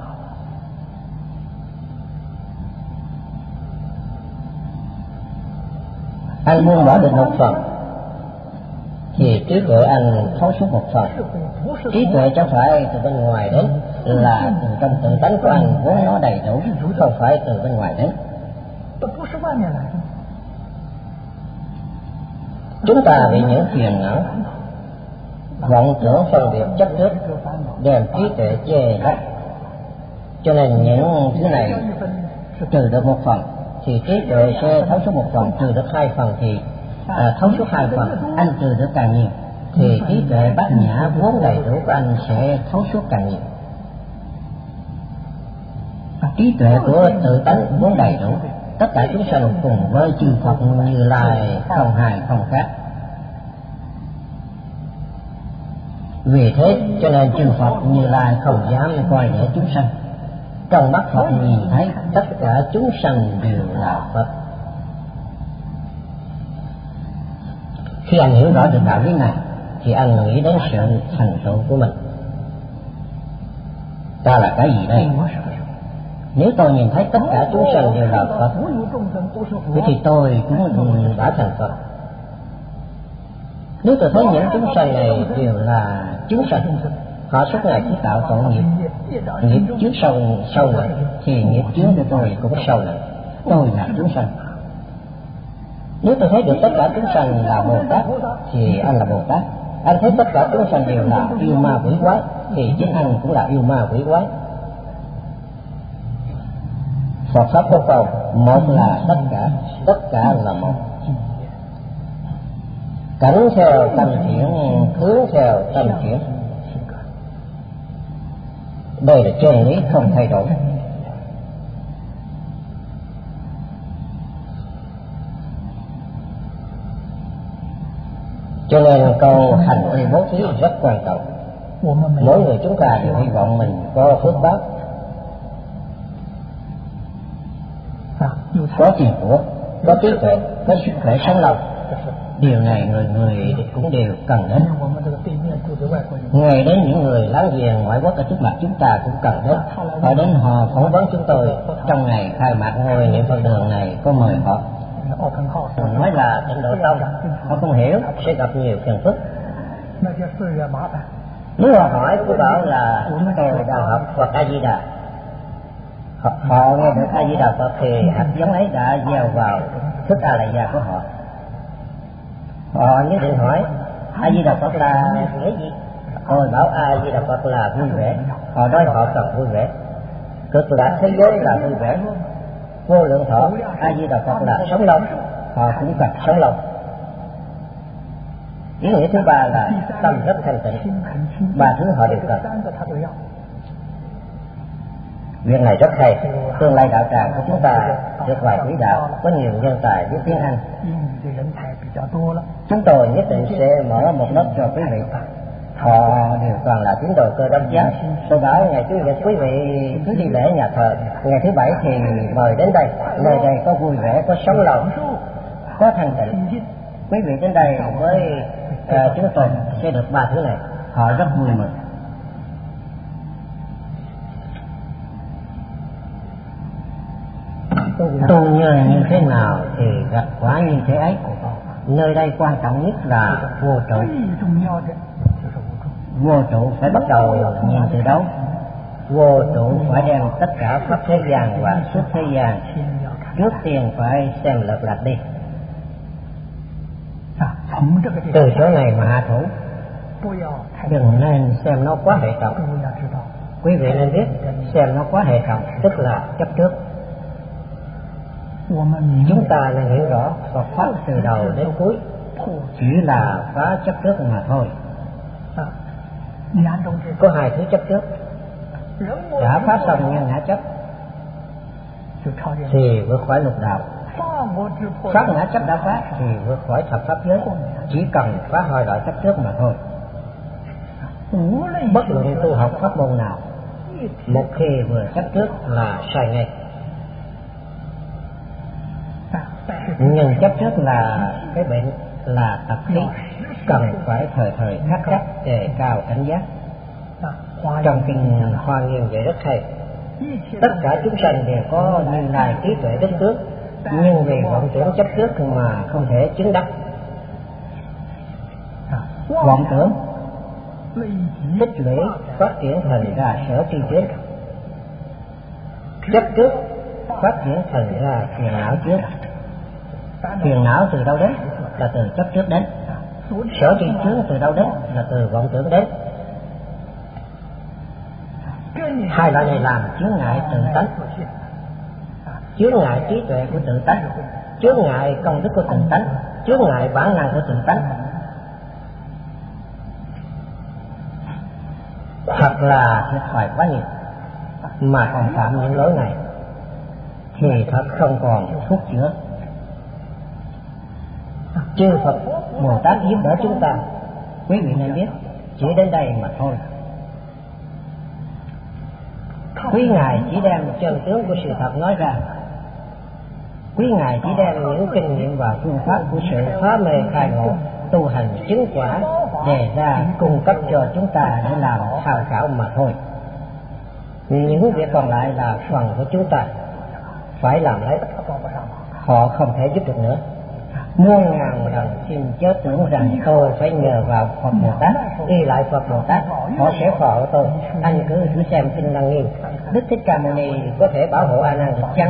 Anh buông bỏ được một phần thì trí tuệ anh thấu suốt một phần. Trí tuệ chẳng phải từ bên ngoài đến, là từ trong tự tánh của anh vốn nó đầy đủ, không phải từ bên ngoài đến. Chúng ta bị những phiền não, vọng tưởng phân biệt chấp trước đem trí tuệ che lấp, cho nên những thứ này trừ được một phần thì trí tuệ sẽ thấu suốt một phần, trừ được hai phần thì à, thấu suốt hai phần, anh trừ được càng nhiều thì trí tuệ bát nhã vốn đầy đủ của anh sẽ thấu suốt càng nhiều. Trí tuệ của tự tánh vốn đầy đủ, tất cả chúng sanh cùng với chư Phật Như Lai không hai không khác. Vì thế cho nên chư Phật Như Lai không dám coi nhẹ chúng sanh. Trong mắt Phật nhìn thấy tất cả chúng sanh đều là Phật. Khi anh hiểu rõ được đạo lý này thì anh nghĩ đến sự thành tựu của mình. Ta là cái gì đây? Nếu tôi nhìn thấy tất cả chúng sanh đều là Phật, vậy thì tôi cũng đã thành Phật. Nếu tôi thấy những chúng sanh này đều là chúng sanh, họ suốt ngày chỉ tạo tội nghiệp, nghiệp trước sâu sâu nặng, thì nghiệp trước của tôi cũng sâu nặng. Tôi là chúng sanh. Nếu tôi thấy được tất cả chúng sanh là Bồ Tát thì anh là Bồ Tát. Anh thấy tất cả chúng sanh đều là yêu ma quỷ quái thì chính anh cũng là yêu ma quỷ quái. Phật pháp có câu một là tất cả, tất cả là một. Cảnh theo tâm thiện, hướng theo tâm thiện. Đây là chân lý không thay đổi. Cho nên câu hành vi bố thí rất quan trọng. Mỗi người chúng ta đều hy vọng mình có phước báo, có tiền của, có trí tuệ, có sức khỏe sống lâu. Điều này người người cũng đều cần đến. Ngay đến những người láng giềng ngoại quốc ở trước mặt chúng ta cũng cần đến. Họ đến họ phỏng vấn chúng tôi trong ngày khai mạc ngôi niệm Phật đường này, có mời họ. Nói là tịnh độ tông, họ không hiểu sẽ gặp nhiều phiền phức. Nếu họ hỏi tôi bảo là chúng tôi đang học Phật A Di Đà, họ, họ nghe được A Di Đà Phật thì hạt giống ấy đã gieo vào thức A La Gia của họ. Họ nhất định hỏi A Di Đà Phật là nghĩa gì? Tôi bảo A Di Đà Phật là vui vẻ. Họ nói họ cần vui vẻ. Cực lạc thế giới là vui vẻ. Vô lượng thọ A Di Đà Phật là sống lâu. Họ cũng cần sống lâu. Ý nghĩa thứ ba là tâm rất thanh tịnh. Ba thứ họ đều cần. Việc này rất hay. Tương lai đạo tràng của chúng ta được vài quỹ đạo, có nhiều nhân tài biết tiếng Anh. Chúng tôi nhất định sẽ mở một lớp cho quý vị. Họ đều toàn là tín đồ Cơ Đốc giáo. Tôi bảo ngày Chủ nhật quý vị cứ đi lễ nhà thờ, ngày thứ bảy thì mời đến đây. Nơi đây có vui vẻ, có sống lâu, có thanh tịnh. Quý vị đến đây với uh, chúng tôi sẽ được ba thứ này. Họ rất vui mừng. Tu nhân như thế nào thì gặt quả như thế ấy. Nơi đây quan trọng nhất là vô trụ. Vô trụ phải bắt đầu nhìn từ đâu? Vô trụ phải đem tất cả pháp thế gian và xuất thế gian. Trước tiên phải xem lật lạch đi. Từ chỗ này mà hạ thủ, đừng nên xem nó quá hệ trọng. Quý vị nên biết xem nó quá hệ trọng tức là chấp trước. Chúng ta nên hiểu rõ Phật pháp từ đầu đến cuối chỉ là phá chấp trước mà thôi. Có hai thứ chấp trước. Đã phá xong nhân ngã chấp thì vượt khỏi lục đạo. Pháp ngã chấp đã phá thì vượt khỏi thập pháp giới. Chỉ cần phá hoại loại chấp trước mà thôi. Bất luận tu học pháp môn nào, một khi vừa chấp trước là sai ngay. Nhưng chấp trước là cái bệnh, là tập khí, cần phải thời thời khắc khắc đề cao cảnh giác. Trong kinh Hoa Nghiêm dạy rất hay. Tất cả chúng sanh đều có Như Lai trí tuệ đến trước, nhưng vì vọng tưởng chấp trước mà không thể chứng đắc. Vọng tưởng tích lũy phát triển thành ra sở tri trước. Chấp trước phát triển thành ra phiền não trước. Phiền não từ đâu đến? Là từ chấp trước đến. Sở tri trước từ đâu đến? Là từ vọng tưởng đến. Hai loại này làm chướng ngại tự tánh, chướng ngại trí tuệ của tự tánh, chướng ngại công đức của tự tánh, chướng ngại bản năng của tự tánh. Hoặc là thiệt thòi quá nhiều mà còn phạm những lỗi này thì thật không còn thuốc chữa. Chư Phật Bồ Tát giúp đỡ chúng ta, quý vị nên biết chỉ đến đây mà thôi. Quý Ngài chỉ đem chân tướng của sự thật nói ra. Quý Ngài chỉ đem những kinh nghiệm và phương pháp của sự phá mê khai ngộ, tu hành chứng quả đề ra cung cấp cho chúng ta để làm tham khảo mà thôi. Những việc còn lại là phần của chúng ta phải làm lấy. Họ không thể giúp được nữa. Muôn ngàn lần xin chớ tưởng rằng tôi phải nhờ vào Phật Bồ Tát, y lại Phật Bồ Tát, họ sẽ phò hộ tôi. Anh cứ thử xem kinh Lăng Nghiêm, Đức Thích Ca Mâu Ni có thể bảo hộ A Nan được chăng?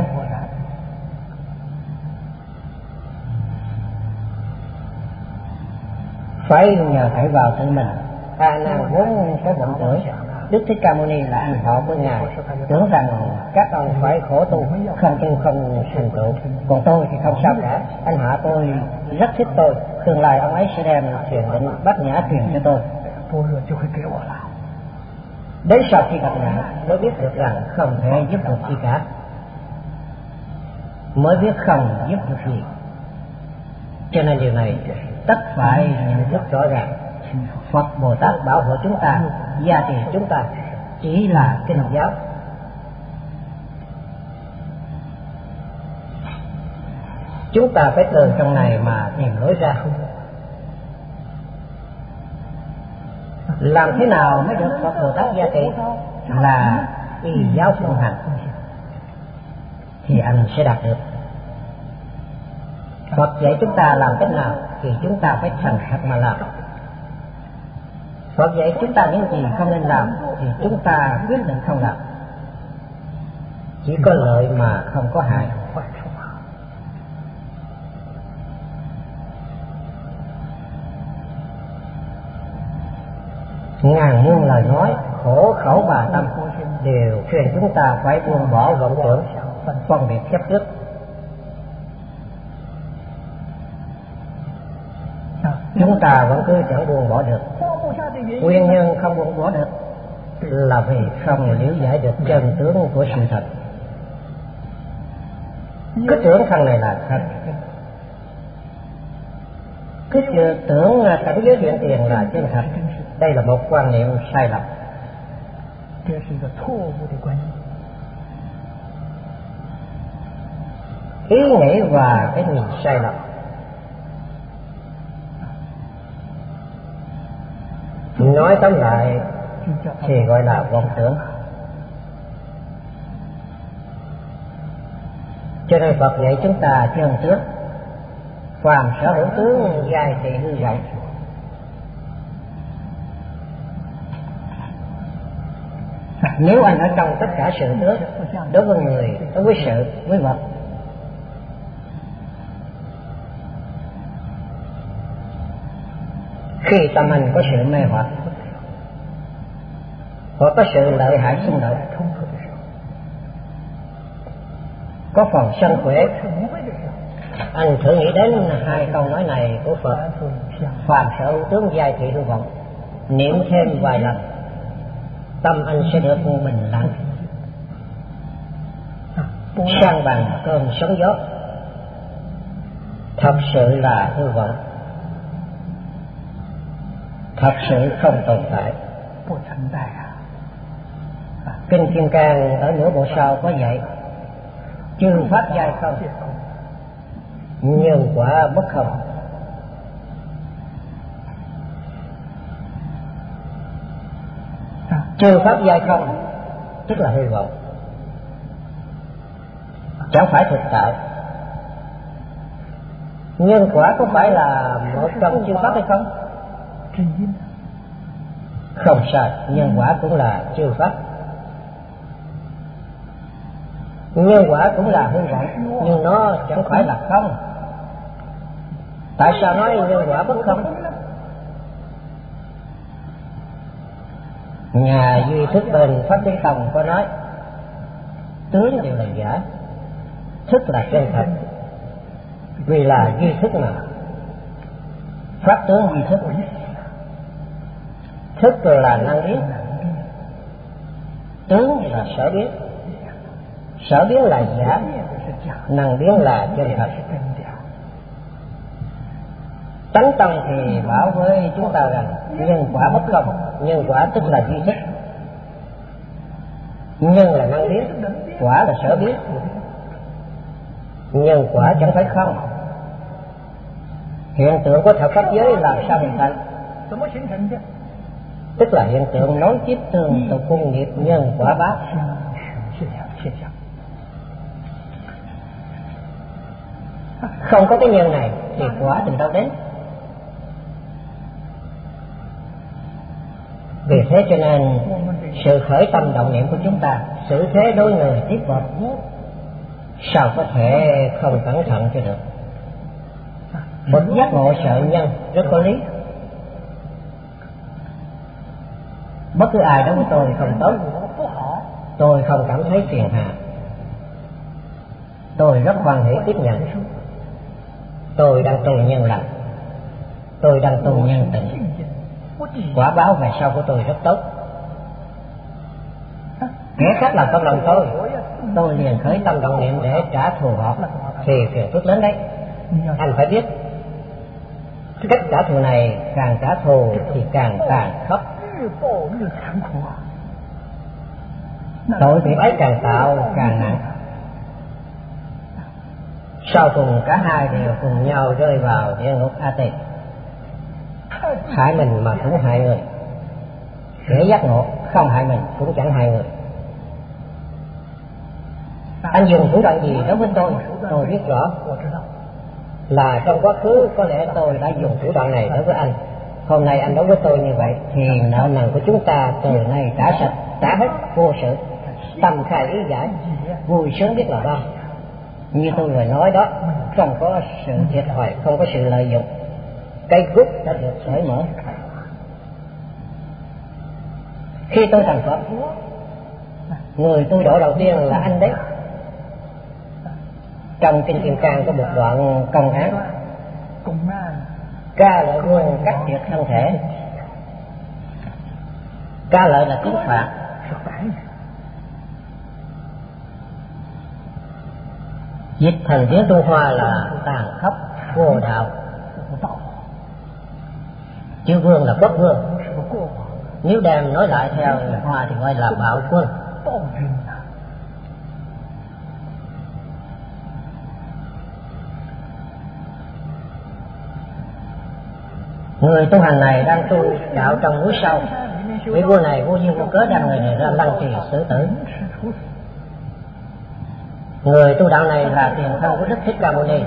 Phải nhờ cậy vào tự mình. A Nan vốn có vọng tưởng, Đức Thích Ca Mâu Ni là anh họ của Ngài, tưởng rằng các ông phải khổ tu, không tu không thành tựu. Còn tôi thì không sao cả, anh họ tôi rất thích tôi, tương lai ông ấy sẽ đem truyền định Bát Nhã truyền cho tôi. Đến sau khi gặp nạn mới biết được rằng không thể giúp được gì cả, mới biết không giúp được gì. Cho nên điều này tất phải nhận thức rõ ràng. Phật Bồ Tát bảo hộ chúng ta, gia trì chúng ta chỉ là kinh giáo. Chúng ta phải từ trong này mà tìm lối ra. Làm thế nào mới được Phật Bồ Tát gia trị? Là y giáo phụng hành thì anh sẽ đạt được. Phật dạy chúng ta làm cách nào thì chúng ta phải thành thật mà làm. Phật dạy chúng ta những gì không nên làm thì chúng ta quyết định không làm. Chỉ có lợi mà không có hại. Ngàn muôn lời nói khổ khẩu bà tâm đều khuyên chúng ta phải buông bỏ vọng tưởng, phân biệt chấp trước. Chúng ta vẫn cứ chẳng buông bỏ được. Nguyên nhân không buông bỏ được là vì không liễu giải được chân tướng của sự thật. Cứ tưởng thân này là thật, cứ tưởng cảnh giới hiện tiền là chân thật. Đây là một quan niệm sai lầm. Ý nghĩ và cái nhìn sai lầm. Nói tóm lại thì gọi là vọng tưởng. Cho nên Phật dạy chúng ta chân tướng, phàm sở hữu tướng giai thị hư vọng. Nếu anh ở trong tất cả sự tướng, đối với người, đối với sự, với vật, khi tâm anh có sự mê hoặc hoặc có sự lợi hại xung đột, có phần sân khỏe, anh thử nghĩ đến hai câu nói này của Phật: phàm sở hữu tướng giai thị hư vọng. Niệm thêm vài lần, tâm anh sẽ được bình lặng, sang bằng cơn sóng gió. Thật sự là hư vọng, thật sự không tồn tại. Kinh Kim Cang ở nửa bộ sau có dạy: chư pháp giai không, nhân quả bất không. Chư pháp giai không tức là hư vọng, chẳng phải thực tại. Nhân quả có phải là một trong chư pháp hay không? Không sai, nhân quả cũng là chư pháp. Nhân quả cũng là hư vọng, nhưng nó chẳng phải là không. Tại sao nói nhân quả bất không? Nhà duy thức bên Pháp Tiến Tông có nói: tướng đều là giả, thức là chân thật. Vì là duy thức mà, pháp tướng duy thức. Thức là năng biến, tướng là sở biến. Sở biến là giả, năng biến là chân thật. Tánh Tông thì bảo với chúng ta rằng nhân quả bất công. Nhân quả tức là duy thức, nhân là năng biến, quả là sở biến. Nhân quả chẳng phải không. Hiện tượng của thập pháp giới làm sao hình thành? Tức là hiện tượng nối tiếp tương tục cung nghiệp nhân quả báo. Không có cái nhân này thì quả từ đâu đến? Vì thế cho nên sự khởi tâm động niệm của chúng ta, xử thế đối người tiếp vật, sao có thể không cẩn thận cho được? Bậc giác ngộ sợ nhân rất có lý. Bất cứ ai đối với tôi không tốt, tôi không cảm thấy phiền hà, tôi rất hoan hỷ tiếp nhận. Tôi đang tu nhân lành, tôi đang tu nhân tịnh, quả báo về sau của tôi rất tốt. Kẻ khác làm trong lòng tôi, tôi liền khởi tâm động niệm để trả thù họ, thì phiền phức lớn đấy. Anh phải biết, cách trả thù này càng trả thù thì càng tàn khốc. Tội nghiệp ấy càng tạo càng nặng. Sau cùng cả hai đều cùng nhau rơi vào địa ngục A Tỳ, hại mình mà cũng hại người. Kẻ giác ngộ không hại mình cũng chẳng hại người. Anh dùng thủ đoạn gì đối với tôi, tôi biết rõ. Là trong quá khứ có lẽ tôi đã dùng thủ đoạn này đối với anh. Hôm nay anh đối với tôi như vậy thì nợ nần của chúng ta từ nay trả sạch, trả hết vô sự. Tâm khai ý giải, vui sướng biết là bao. Như tôi vừa nói đó, không có sự thiệt thòi, không có sự lợi dụng. Cây gút đã được cởi mở. Khi tôi thành Phật, người tôi độ đầu tiên là anh đấy. Trong Kinh Kim Cang có một đoạn công án: Ca Lợi Vương cắt tiệt thân thể. Ca Lợi là tiếng Phạn. Dịch thành tiếng Trung Hoa là tàn khốc, vô đạo. Chữ vương là quốc vương. Nếu đem nói lại theo người Hoa thì gọi là bạo quân. Người tu hành này đang tu đạo trong núi sâu. Vị vua này vô duyên vô cớ đem người này ra lăng trì xử tử. Người tu đạo này là tiền thân của Đức Thích Ca Mâu Ni.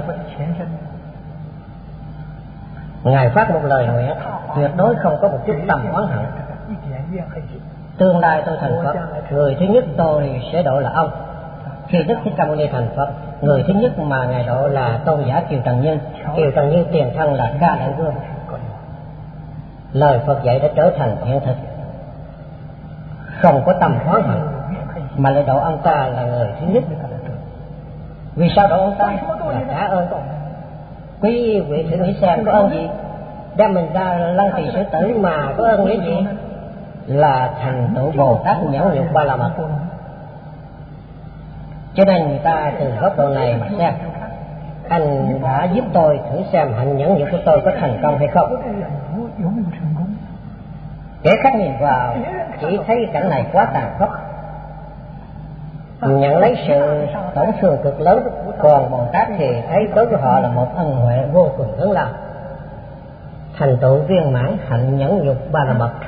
Ngài phát một lời nguyện tuyệt đối không có một chút tầm oán hận. Tương lai tôi thành Phật, người thứ nhất tôi sẽ độ là ông. Khi Đức Thích Ca Mâu Ni thành Phật, người thứ nhất mà Ngài độ là tôn giả Kiều Trần Như. Kiều Trần Như tiền thân là Ca Lợi Vương. Lời Phật dạy đã trở thành hiện thực. Không có tầm oán hận mà lại độ ông ta là người thứ nhất. Vì sao độ ông ta? Là trả ơn. Quý vị thử nghĩ xem có ơn gì? Đem mình ra lăng trì xử tử mà có ơn nghĩa gì? Là thành tựu Bồ Tát nhẫn nhục ba la mật. Cho nên người ta từ góc độ này mà xem, anh đã giúp tôi thử xem hạnh nhẫn nhục của tôi có thành công hay không. Kẻ khác nhìn vào chỉ thấy cảnh này quá tàn khốc, nhận lấy sự tổn thương cực lớn. Còn Bồ Tát thì thấy đối với họ là một ân huệ vô cùng lớn lao. Thành tựu viên mãn hạnh nhẫn nhục ba la mật.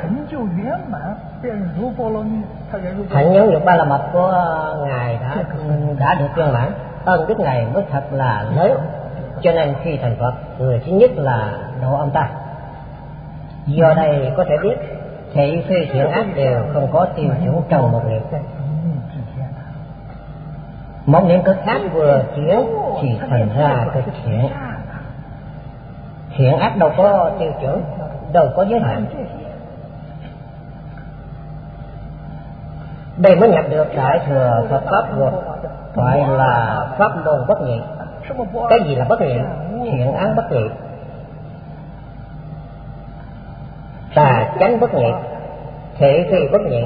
Hạnh nhẫn nhục ba la mật của Ngài đã đã được viên mãn. Ơn đức này mới thật là lớn. Cho nên khi thành Phật, người thứ nhất là độ ông ta. Do đây có thể biết thị phi thiện ác đều không có tiêu chuẩn trong một niệm. Một niệm cực ác vừa chuyển thì thành ra cực thiện. Thiện ác đâu có tiêu chuẩn, đâu có giới hạn. Đây mới nhập được Đại Thừa Phật Pháp luật, gọi là pháp môn bất nhị. Cái gì là bất nhị? Thiện ác bất nhị, tà chánh bất nhị, thị phi bất nhị.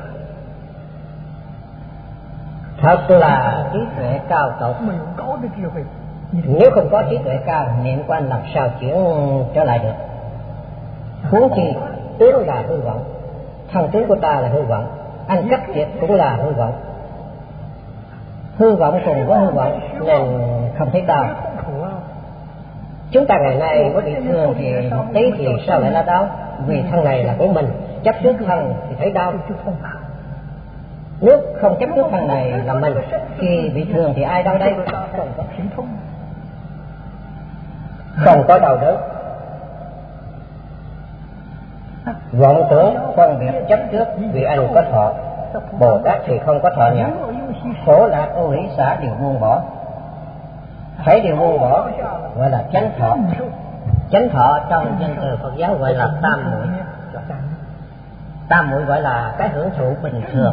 Thật là trí tuệ cao tột. Nếu không có trí tuệ cao, niệm của anh làm sao chuyển trở lại được? Huống chi tướng là hư vọng, thân tướng của ta là hư vọng, anh cắt tiệt cũng là hư vọng. Hư vọng cùng với hư vọng nên không thấy đau. Chúng ta ngày nay có bị thương thì một tí thì sao lại là đau? Vì thân này là của mình, chấp trước thân thì thấy đau. Nếu không chấp trước thân này là mình, khi bị thương thì ai đau đây? Không có đau đớn. Vọng tưởng phân biệt chấp trước vì anh có thọ. Bồ Tát thì không có thọ nhận. Khổ lạc ô hỷ xả đều buông bỏ. Thấy điều buông bỏ gọi là chánh thọ. Chánh thọ trong danh từ Phật giáo gọi là tam muội. Tam muội gọi là cái hưởng thụ bình thường.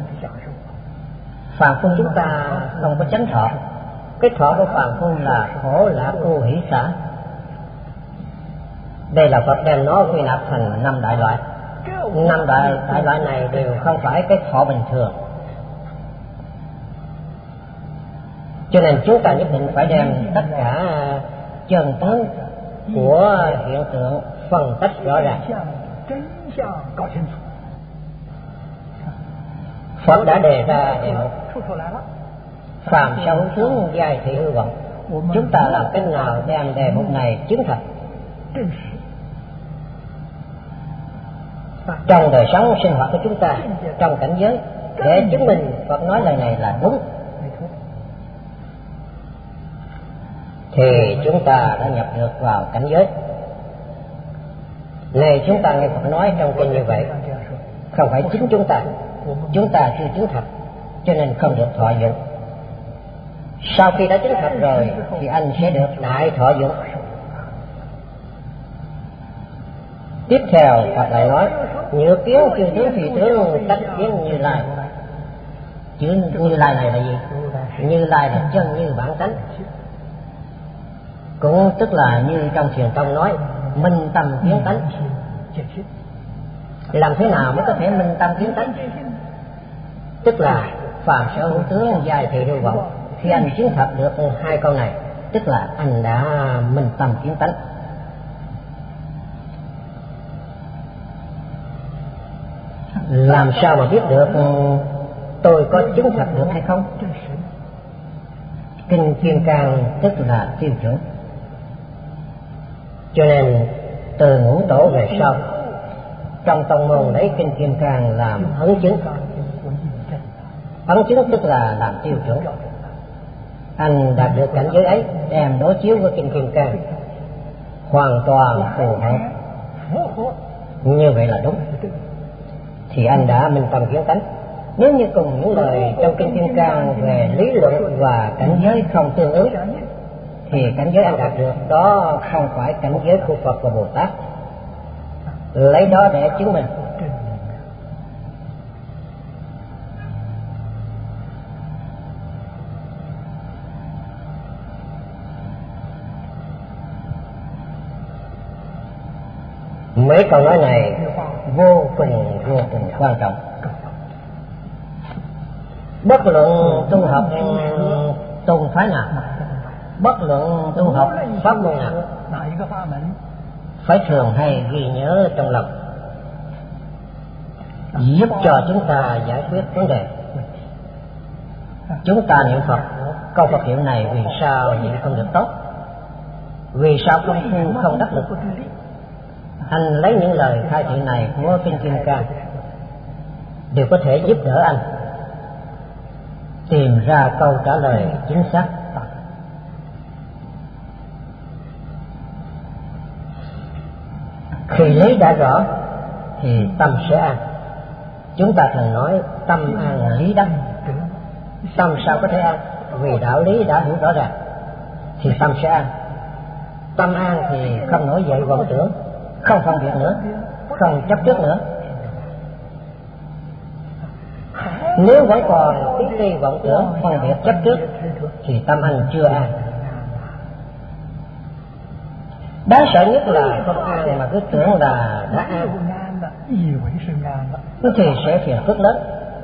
Phàm phu chúng ta không có chánh thọ. Cái thọ của phàm phu là khổ lạc ô hỷ xả. Đây là Phật đem nó quy nạp thành năm đại loại. Năm đại đại loại này đều không phải cái thọ bình thường. Cho nên chúng ta nhất định phải đem tất cả chân tướng của hiện tượng phân tích rõ ràng. Phật đã đề ra đề mục phàm sâu tướng giai thị hư vọng. Chúng ta làm cách nào đem đề mục này chứng thật? trong đời sống sinh hoạt của chúng ta, trong cảnh giới, để chứng minh Phật nói lời này là đúng, thì chúng ta đã nhập được vào cảnh giới. Này chúng ta nghe Phật nói trong kinh như vậy, không phải chính chúng ta, chúng ta chưa chứng thật, cho nên không được thọ dụng. Sau khi đã chứng thật rồi thì anh sẽ được đại thọ dụng. Tiếp theo Phật lại nói: nhược kiến chư tướng phi tướng tách kiến Như Lai. Chữ Như Lai này là gì? Như Lai là chân như bản tánh, cũng tức là như trong Thiền Tông nói minh tâm kiến tánh. Làm thế nào mới có thể minh tâm kiến tánh? Tức là phàm sở hữu tướng giai thị lưu vọng. Khi anh chứng thật được hai câu này, tức là anh đã minh tâm kiến tánh. Làm sao mà biết được tôi có chứng thật được hay không? Kinh Kim Cang tức là tiêu chuẩn. Cho nên từ ngũ tổ về sau, trong tông môn lấy Kinh Kim Cang làm ấn chứng. Ấn chứng tức là làm tiêu chuẩn. Anh đạt được cảnh giới ấy, đem đối chiếu với Kinh Kim Cang, hoàn toàn phù hợp, như vậy là đúng, thì anh đã minh tâm kiến tánh. Nếu như cùng những lời trong Kinh Kim Cang về lý luận và cảnh giới không tương ứng, thì cảnh giới anh đạt được đó không phải cảnh giới của Phật và Bồ Tát. Lấy đó để chứng minh. Mấy câu nói này vô cùng vô cùng quan trọng. Bất luận tu học tôn phái nào, bất luận tu học pháp môn nào, phải thường hay ghi nhớ trong lòng, giúp cho chúng ta giải quyết vấn đề. Chúng ta niệm Phật, câu Phật hiệu này vì sao niệm không được tốt? Vì sao công phu không đắc lực? Anh lấy những lời khai thị này của Kinh Kim Cang đều có thể giúp đỡ anh tìm ra câu trả lời chính xác. Khi lý đã rõ thì tâm sẽ an. Chúng ta thường nói tâm an lý đắc. Tâm sao có thể an? Vì đạo lý đã hiểu rõ ràng thì tâm sẽ an. Tâm an thì không nổi dậy vọng tưởng, không phân biệt nữa, không chấp trước nữa. Nếu vẫn còn tí ti vọng tưởng, phân biệt chấp trước thì tâm anh chưa an. Đáng sợ nhất là không an mà cứ tưởng là đã an, thì sẽ phiền phức lớn.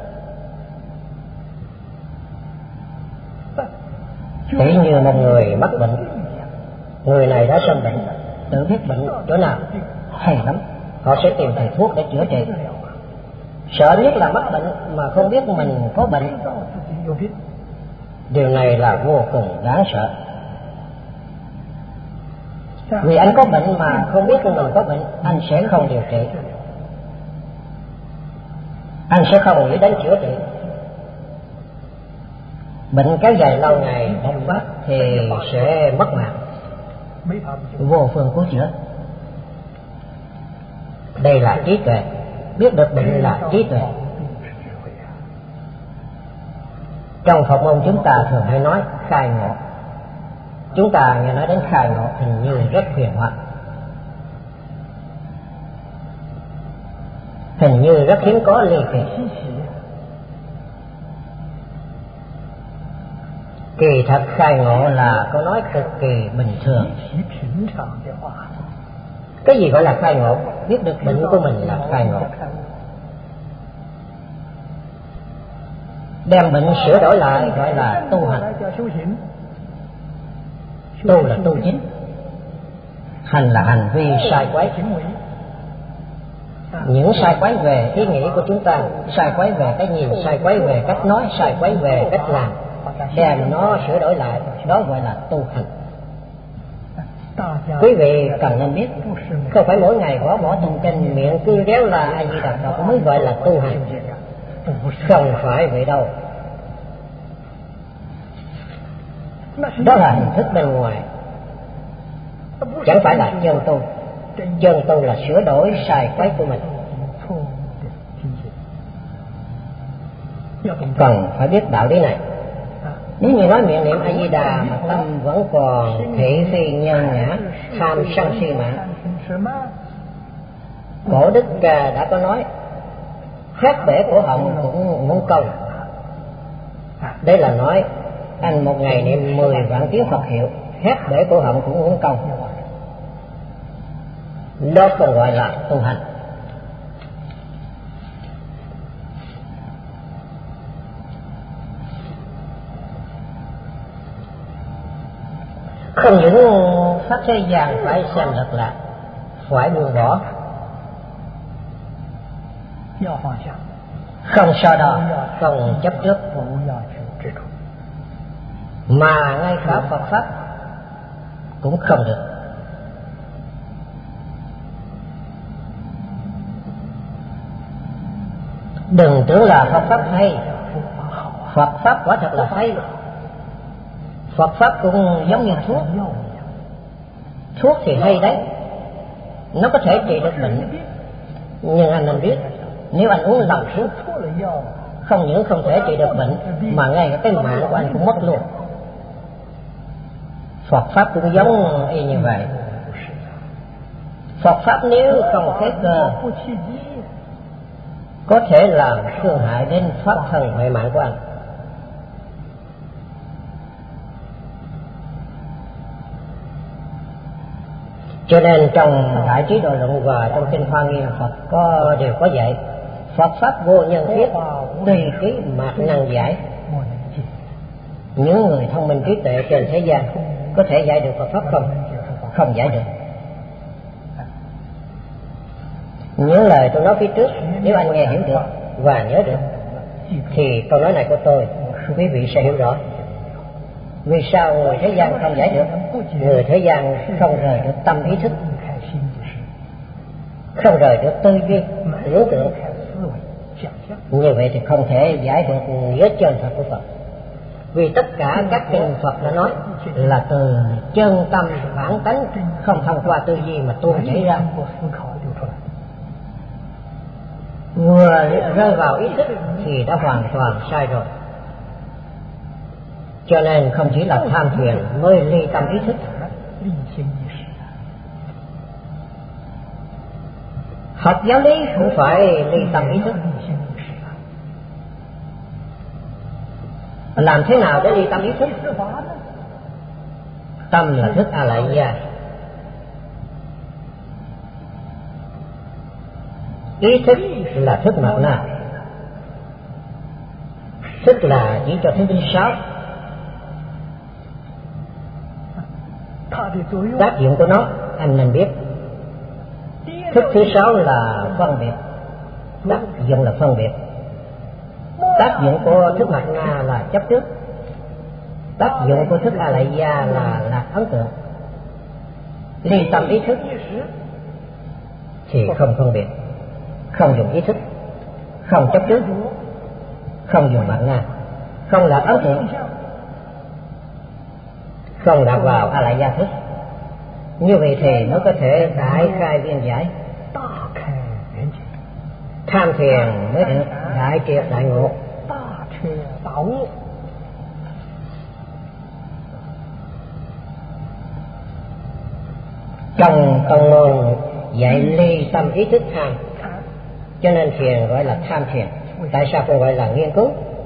Tỷ như một người mắc bệnh, người này đã sinh bệnh, tự biết bệnh chỗ nào hay lắm, họ sẽ tìm thầy thuốc để chữa trị. Sợ nhất là mắc bệnh mà không biết mình có bệnh. Điều này là vô cùng đáng sợ. Vì anh có bệnh mà không biết mình có bệnh, anh sẽ không điều trị, anh sẽ không nghĩ đến chữa trị. Bệnh kéo dài lâu ngày bộc phát thì sẽ mất mạng, vô phương cứu chữa. Đây là trí tuệ, biết được bệnh là trí tuệ. Trong Phật môn chúng ta thường hay nói khai ngộ. Chúng ta nghe nói đến khai ngộ hình như rất huyền hoặc, hình như rất hiếm có ly kỳ. Kỳ thật khai ngộ là câu nói cực kỳ bình thường. Cái gì gọi là khai ngộ? Biết được bệnh của mình là khai ngộ. Đem bệnh sửa đổi lại gọi là tu hành. Tu là tu chính, hành là hành vi sai quấy. Những sai quấy về ý nghĩ của chúng ta, sai quấy về cái nhìn, sai quấy về cách nói, sai quấy về cách làm, đem nó sửa đổi lại, đó gọi là tu hành. Quý vị cần nên biết, không phải mỗi ngày gõ bỏ tụng kinh miệng cứ réo là A Di Đà Phật mới gọi là tu hành. Không phải vậy đâu. Đó là hình thức bên ngoài, chẳng phải là chân tu. Chân tu là sửa đổi sai quấy của mình. Cần phải biết đạo lý này. Nếu như nói miệng niệm A Di Đà mà tâm vẫn còn thị phi nhân ngã, tham sân si mạng, Cổ Đức đã có nói khát bể cổ họng cũng muốn câu. Đây là nói anh một ngày niệm mười vạn tiếng Phật hiệu, khát bể cổ họng cũng muốn câu. Đó còn gọi là tu hành. Không những pháp thế gian phải xem lật lạc, phải buông bỏ, không so đo, không chấp trước, mà ngay cả Phật pháp cũng không được. Đừng tưởng là Phật pháp hay. Phật pháp quả thật là hay. Phật pháp cũng giống như thuốc. Thuốc thì hay đấy, nó có thể trị được bệnh. Nhưng anh nên biết, nếu anh uống lầm thuốc, không những không thể trị được bệnh, mà ngay cái mạng của anh cũng mất luôn. Phật pháp cũng giống y như vậy. Phật pháp nếu không thế cơ, có thể làm thương hại đến pháp thân huệ mạng của anh. Cho nên trong Đại Trí Độ Luận và trong Kinh Hoa Nghiêm Phật có đều có dạy Phật pháp vô nhân thiết, tùy ký mạt năng giải. Những người thông minh trí tuệ trên thế gian có thể giải được Phật pháp không? Không giải được. Những lời tôi nói phía trước, nếu anh nghe hiểu được và nhớ được, thì câu nói này của tôi quý vị sẽ hiểu rõ. Vì sao người thế gian không giải được? Người thế gian không rời được tâm ý thức, không rời được tư duy, tưởng tượng. Như vậy thì không thể giải được nghĩa chân thật của Phật. Vì tất cả các kinh Phật đã nói là từ chân tâm bản tánh, không thông qua tư duy mà tuôn chảy ra. Vừa rơi vào ý thức thì đã hoàn toàn sai rồi. Cho nên không chỉ là tham thiền mới ly tâm ý thức. Học giáo lý cũng phải ly tâm ý thức. Làm thế nào để ly tâm ý thức? Tâm là thức A Lại Gia, ý thức là thức Mạt Na. Thức là chỉ cho thức thứ sáu. Tác dụng của nó anh nên biết. Thức thứ sáu là phân biệt. Tác dụng là phân biệt. Tác dụng của thức Mạt Na là chấp trước. Tác dụng của thức A Lại Gia là lạc ấn tượng. Ly tâm ý thức thì không phân biệt, không dùng ý thức, không chấp trước, không dùng Mạt Na, không lạc ấn tượng, không lạc vào A Lại Gia thức. Như vậy thì nó có thể đại khai viên giải. Tham thiền mới được đại triệt đại ngộ. Trong tông môn dạy ly tâm ý thức tham, cho nên thiền gọi là tham thiền. Tại sao không gọi là nghiên cứu?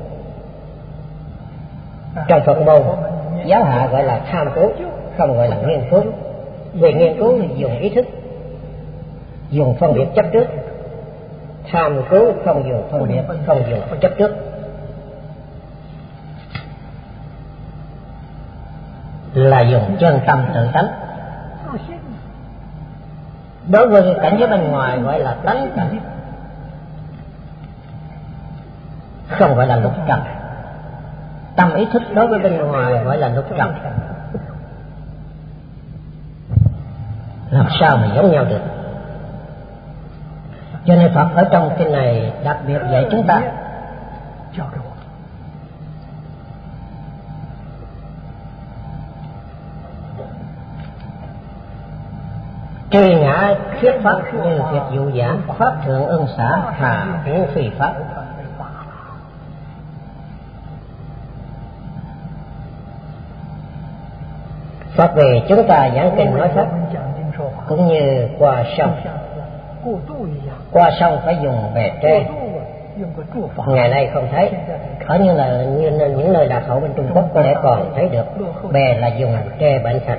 Trong Phật môn giáo hạ gọi là tham cứu, không gọi là nghiên cứu. Vì nghiên cứu dùng ý thức, dùng phân biệt chấp trước. Tham cứu không dùng phân biệt, không dùng chấp trước. Là dùng chân tâm tự tánh. Đối với cảnh giới bên ngoài gọi là tánh cảnh, không gọi là lục trần. Tâm ý thức đối với bên ngoài gọi là lục trần. làm sao mà giống nhau được. Cho nên Phật ở trong kinh này đặc biệt dạy chúng ta truy ngã thuyết pháp như việc dụ giả, pháp thượng ưng xả, hà huống phi pháp. Pháp về chúng ta giảng kinh nói pháp cũng như qua sông, qua sông phải dùng bè tre. Ngày nay không thấy, ở như là như những nơi lạc hậu bên Trung Quốc có lẽ còn thấy được bè là dùng tre bệnh thạch.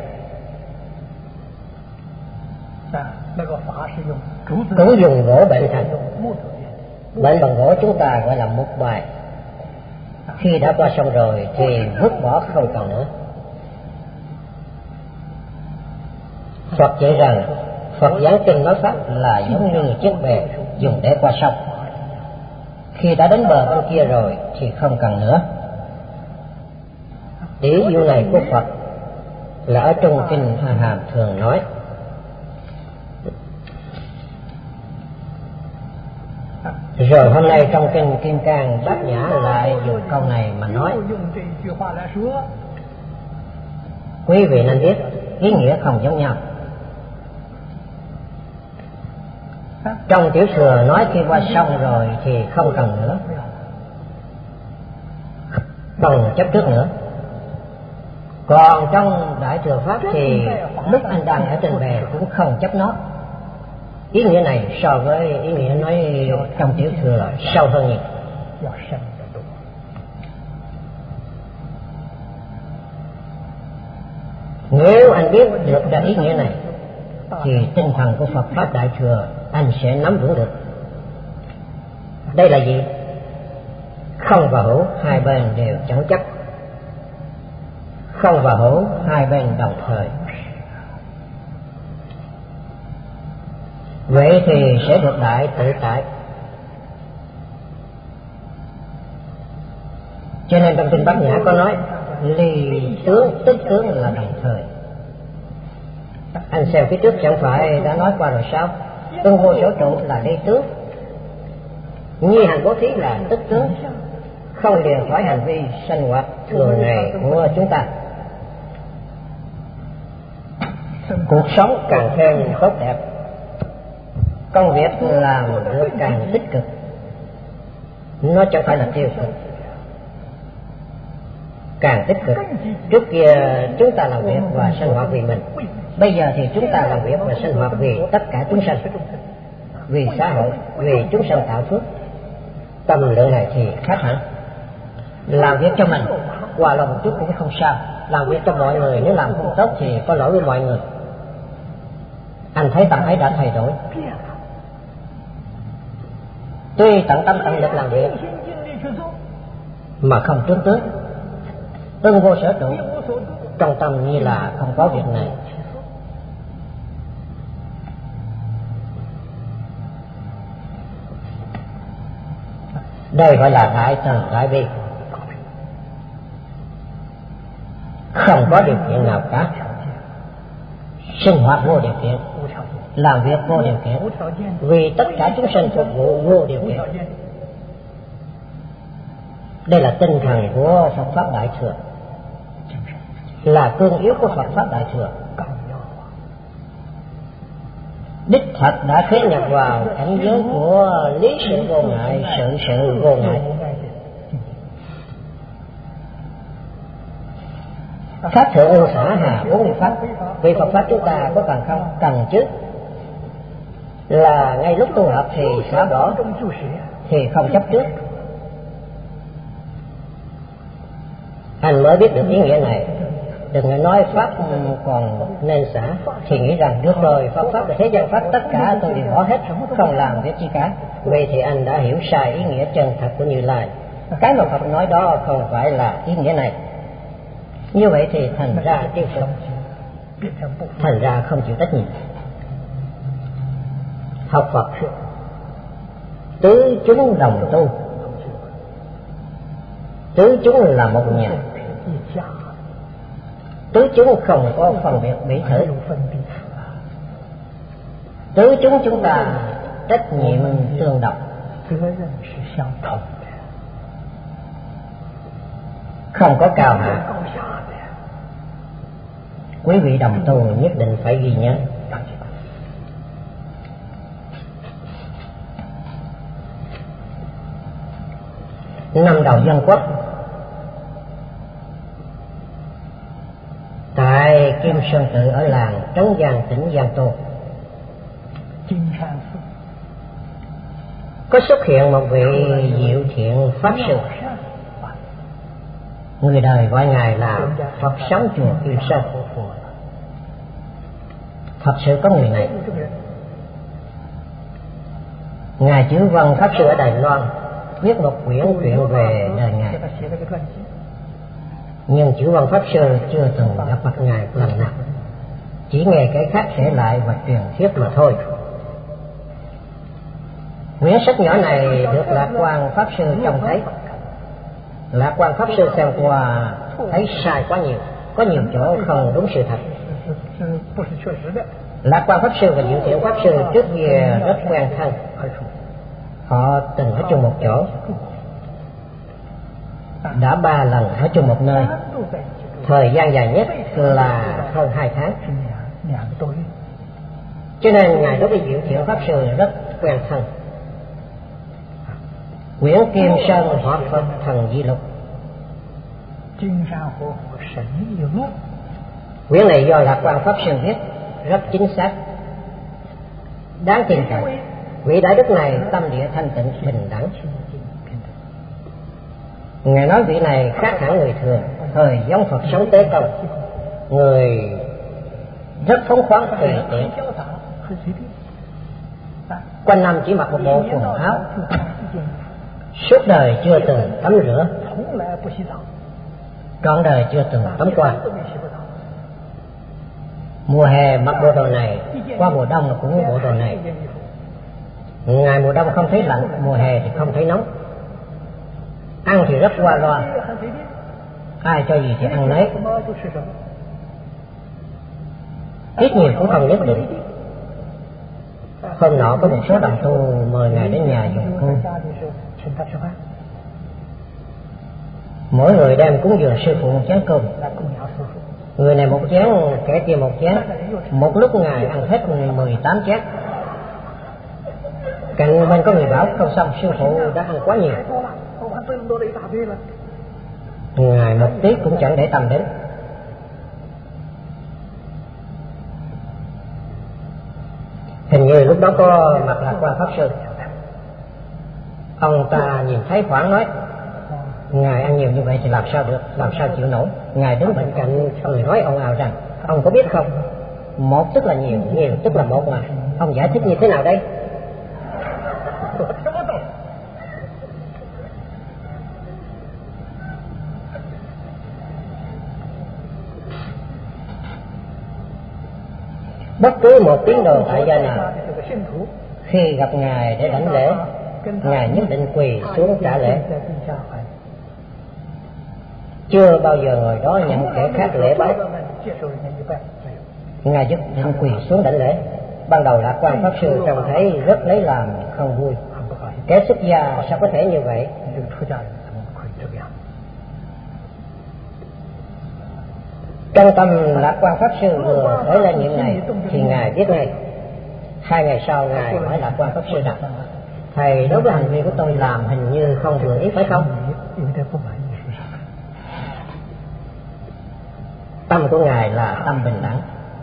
Cũng dùng gỗ bệnh thành. Bệnh bằng gỗ chúng ta gọi là mục bài. Khi đã qua sông rồi thì vứt bỏ không còn nữa. Phật dạy rằng Phật giảng kinh nói pháp là giống như chiếc bè dùng để qua sông. Khi đã đến bờ bên kia rồi thì không cần nữa. Ý dụ này của Phật là ở trong kinh Hoa Hàm thường nói. Rồi hôm nay trong kinh Kim Cang Bát Nhã lại dùng câu này mà nói. Quý vị nên biết ý nghĩa không giống nhau. Trong tiểu thừa nói khi qua sông rồi thì không cần nữa, không chấp trước nữa. Còn trong Đại Thừa Pháp thì lúc anh đang ở trên bè cũng không chấp nó. Ý nghĩa này so với ý nghĩa nói trong tiểu thừa sâu hơn nhiều. Nếu anh biết được ra ý nghĩa này thì tinh thần của Phật Pháp Đại Thừa anh sẽ nắm vững được. Đây là gì? Không và hữu hai bên đều chẳng chấp. Không và hữu hai bên đồng thời. Vậy thì sẽ được đại tự tại. Cho nên trong kinh Bát Nhã có nói ly tướng tức tướng là đồng thời. Anh xem phía trước chẳng phải đã nói qua rồi sao? Ưng vô sở trụ là ly tướng, nhi hành bố thí là tức tướng, không liền khỏi hành vi sinh hoạt thường ngày của chúng ta. Cuộc sống càng thêm tốt đẹp, công việc làm được càng tích cực. Nó chẳng phải là tiêu cực, càng tích cực. Trước kia chúng ta làm việc và sinh hoạt vì mình, bây giờ thì chúng ta làm việc và sinh hoạt vì tất cả chúng sanh, vì xã hội, vì chúng sanh tạo phước. Tâm lượng này thì khác hẳn. Làm việc cho mình hòa lòng một chút cũng không sao. Làm việc cho mọi người nếu làm không tốt thì có lỗi với mọi người. Anh thấy tâm ấy đã thay đổi. Tuy tận tâm tận lực làm việc mà không trướng tướng, ưng vô sở trụ, trong tâm như là không có việc này. Đây gọi là đại từ đại bi, không có điều kiện nào cả. Sinh hoạt vô điều kiện, làm việc vô điều kiện, vì tất cả chúng sanh phục vụ vô điều kiện. Đây là tinh thần của Phật Pháp Đại Thừa, là cương yếu của Phật Pháp Đại Thừa. Đích thật đã khế nhập vào cảnh giới của lý sự vô ngại, sự sự vô ngại. Pháp thượng ưu xả hà bốn pháp. Vì Phật Pháp chúng ta có cần không? Cần chứ. Là ngay lúc tu học thì xả bỏ, thì không chấp trước. Anh mới biết được ý nghĩa này. Đừng nói Pháp còn nên xả thì nghĩ rằng được rồi, Pháp Pháp là thế gian Pháp, tất cả tôi đều bỏ hết, không làm việc chi cả. Vậy thì anh đã hiểu sai ý nghĩa chân thật của Như Lai. Cái mà Phật nói đó không phải là ý nghĩa này. Như vậy thì thành ra tiêu cực, thành ra không chịu trách nhiệm. Học Phật tứ chúng đồng tu, tứ chúng là một nhà, tứ chúng không có phân biệt彼thử. tứ chúng chúng ta trách nhiệm tương đồng, không có cao hạ. Quý vị đồng tu nhất định phải ghi nhớ. Năm đầu dân quốc tại Kim Sơn Tự ở làng Trấn Giang, tỉnh Giang Tô, có xuất hiện một vị diệu thiện pháp sư. Người đời gọi ngài là Phật sống chùa Kim Sơn. Thật sự có người này. Ngài Chữ Văn pháp sư ở Đài Loan viết một quyển chuyện về đời ngài, nhưng Chữ Văn pháp sư chưa từng gặp mặt ngài lần nào, chỉ nghe cái khác kể lại và truyền thuyết mà thôi. Quyển sách nhỏ này được Lạc Quan pháp sư trông thấy. Lạc Quan pháp sư xem qua thấy sai quá nhiều, có nhiều chỗ không đúng sự thật. Lạc Quan pháp sư và Diệu Thiện pháp sư trước kia rất quen thân, họ từng ở chung một chỗ, đã ba lần ở chung một nơi, thời gian dài nhất là hơn hai tháng. Cho nên ngài đối với Diệu Thiện pháp sư rất quen thân. Quyển Kim Sơn Hóa Phật Thần Di Lục, quyển này do Lạc Quan pháp sư viết, rất chính xác, đáng tin cậy. Vị đại đức này tâm địa thanh tịnh bình đẳng. Ngài nói vị này khác hẳn người thường, thời giống Phật sống tế công, người rất phóng khoáng tùy tiện, quanh năm chỉ mặc một bộ quần áo, suốt đời chưa từng tắm rửa, trọn đời chưa từng tắm qua. Mùa hè mặc bộ đồ này, qua mùa đông cũng bộ đồ này. Ngày mùa đông không thấy lạnh, mùa hè thì không thấy nóng. Ăn thì rất qua loa, ai cho gì thì ăn nấy, ít nhiều cũng không nhất định. Hôm nọ có một số đồng tu mời ngài đến nhà dùng cơm, mỗi người đem cúng dường sư phụ một chén cơm, người này một chén, kẻ kia một chén. Một lúc ngài ăn hết mười tám chén. Cạnh bên có người bảo không xong, sư phụ đã ăn quá nhiều. Ngài một tí cũng chẳng để tâm đến. Hình như lúc đó có mặt Lạc Quan pháp sư. Ông ta nhìn thấy khoảng nói: ngài ăn nhiều như vậy thì làm sao được, làm sao chịu nổi. Ngài đứng bên cạnh người nói ồn ào rằng: ông có biết không, một tức là nhiều, nhiều tức là một mà. Ông giải thích như thế nào đây? Bất cứ một tín đồ tại gia nào khi gặp ngài để đảnh lễ, ngài nhất định quỳ xuống trả lễ, chưa bao giờ người đó nhận kẻ khác lễ bái. Ngài nhất định quỳ xuống đảnh lễ. Ban đầu Lạc Quan pháp sư trông thấy rất lấy làm không vui, kẻ xuất gia sao có thể như vậy. Trong tâm Lạc Quan pháp sư vừa khởi lên niệm này thì ngài biết ngay. Hai ngày sau ngài hỏi Lạc Quan pháp sư rằng: thầy đối với hành vi của tôi làm hình như không vừa ý phải không? Tâm của ngài là tâm bình đẳng,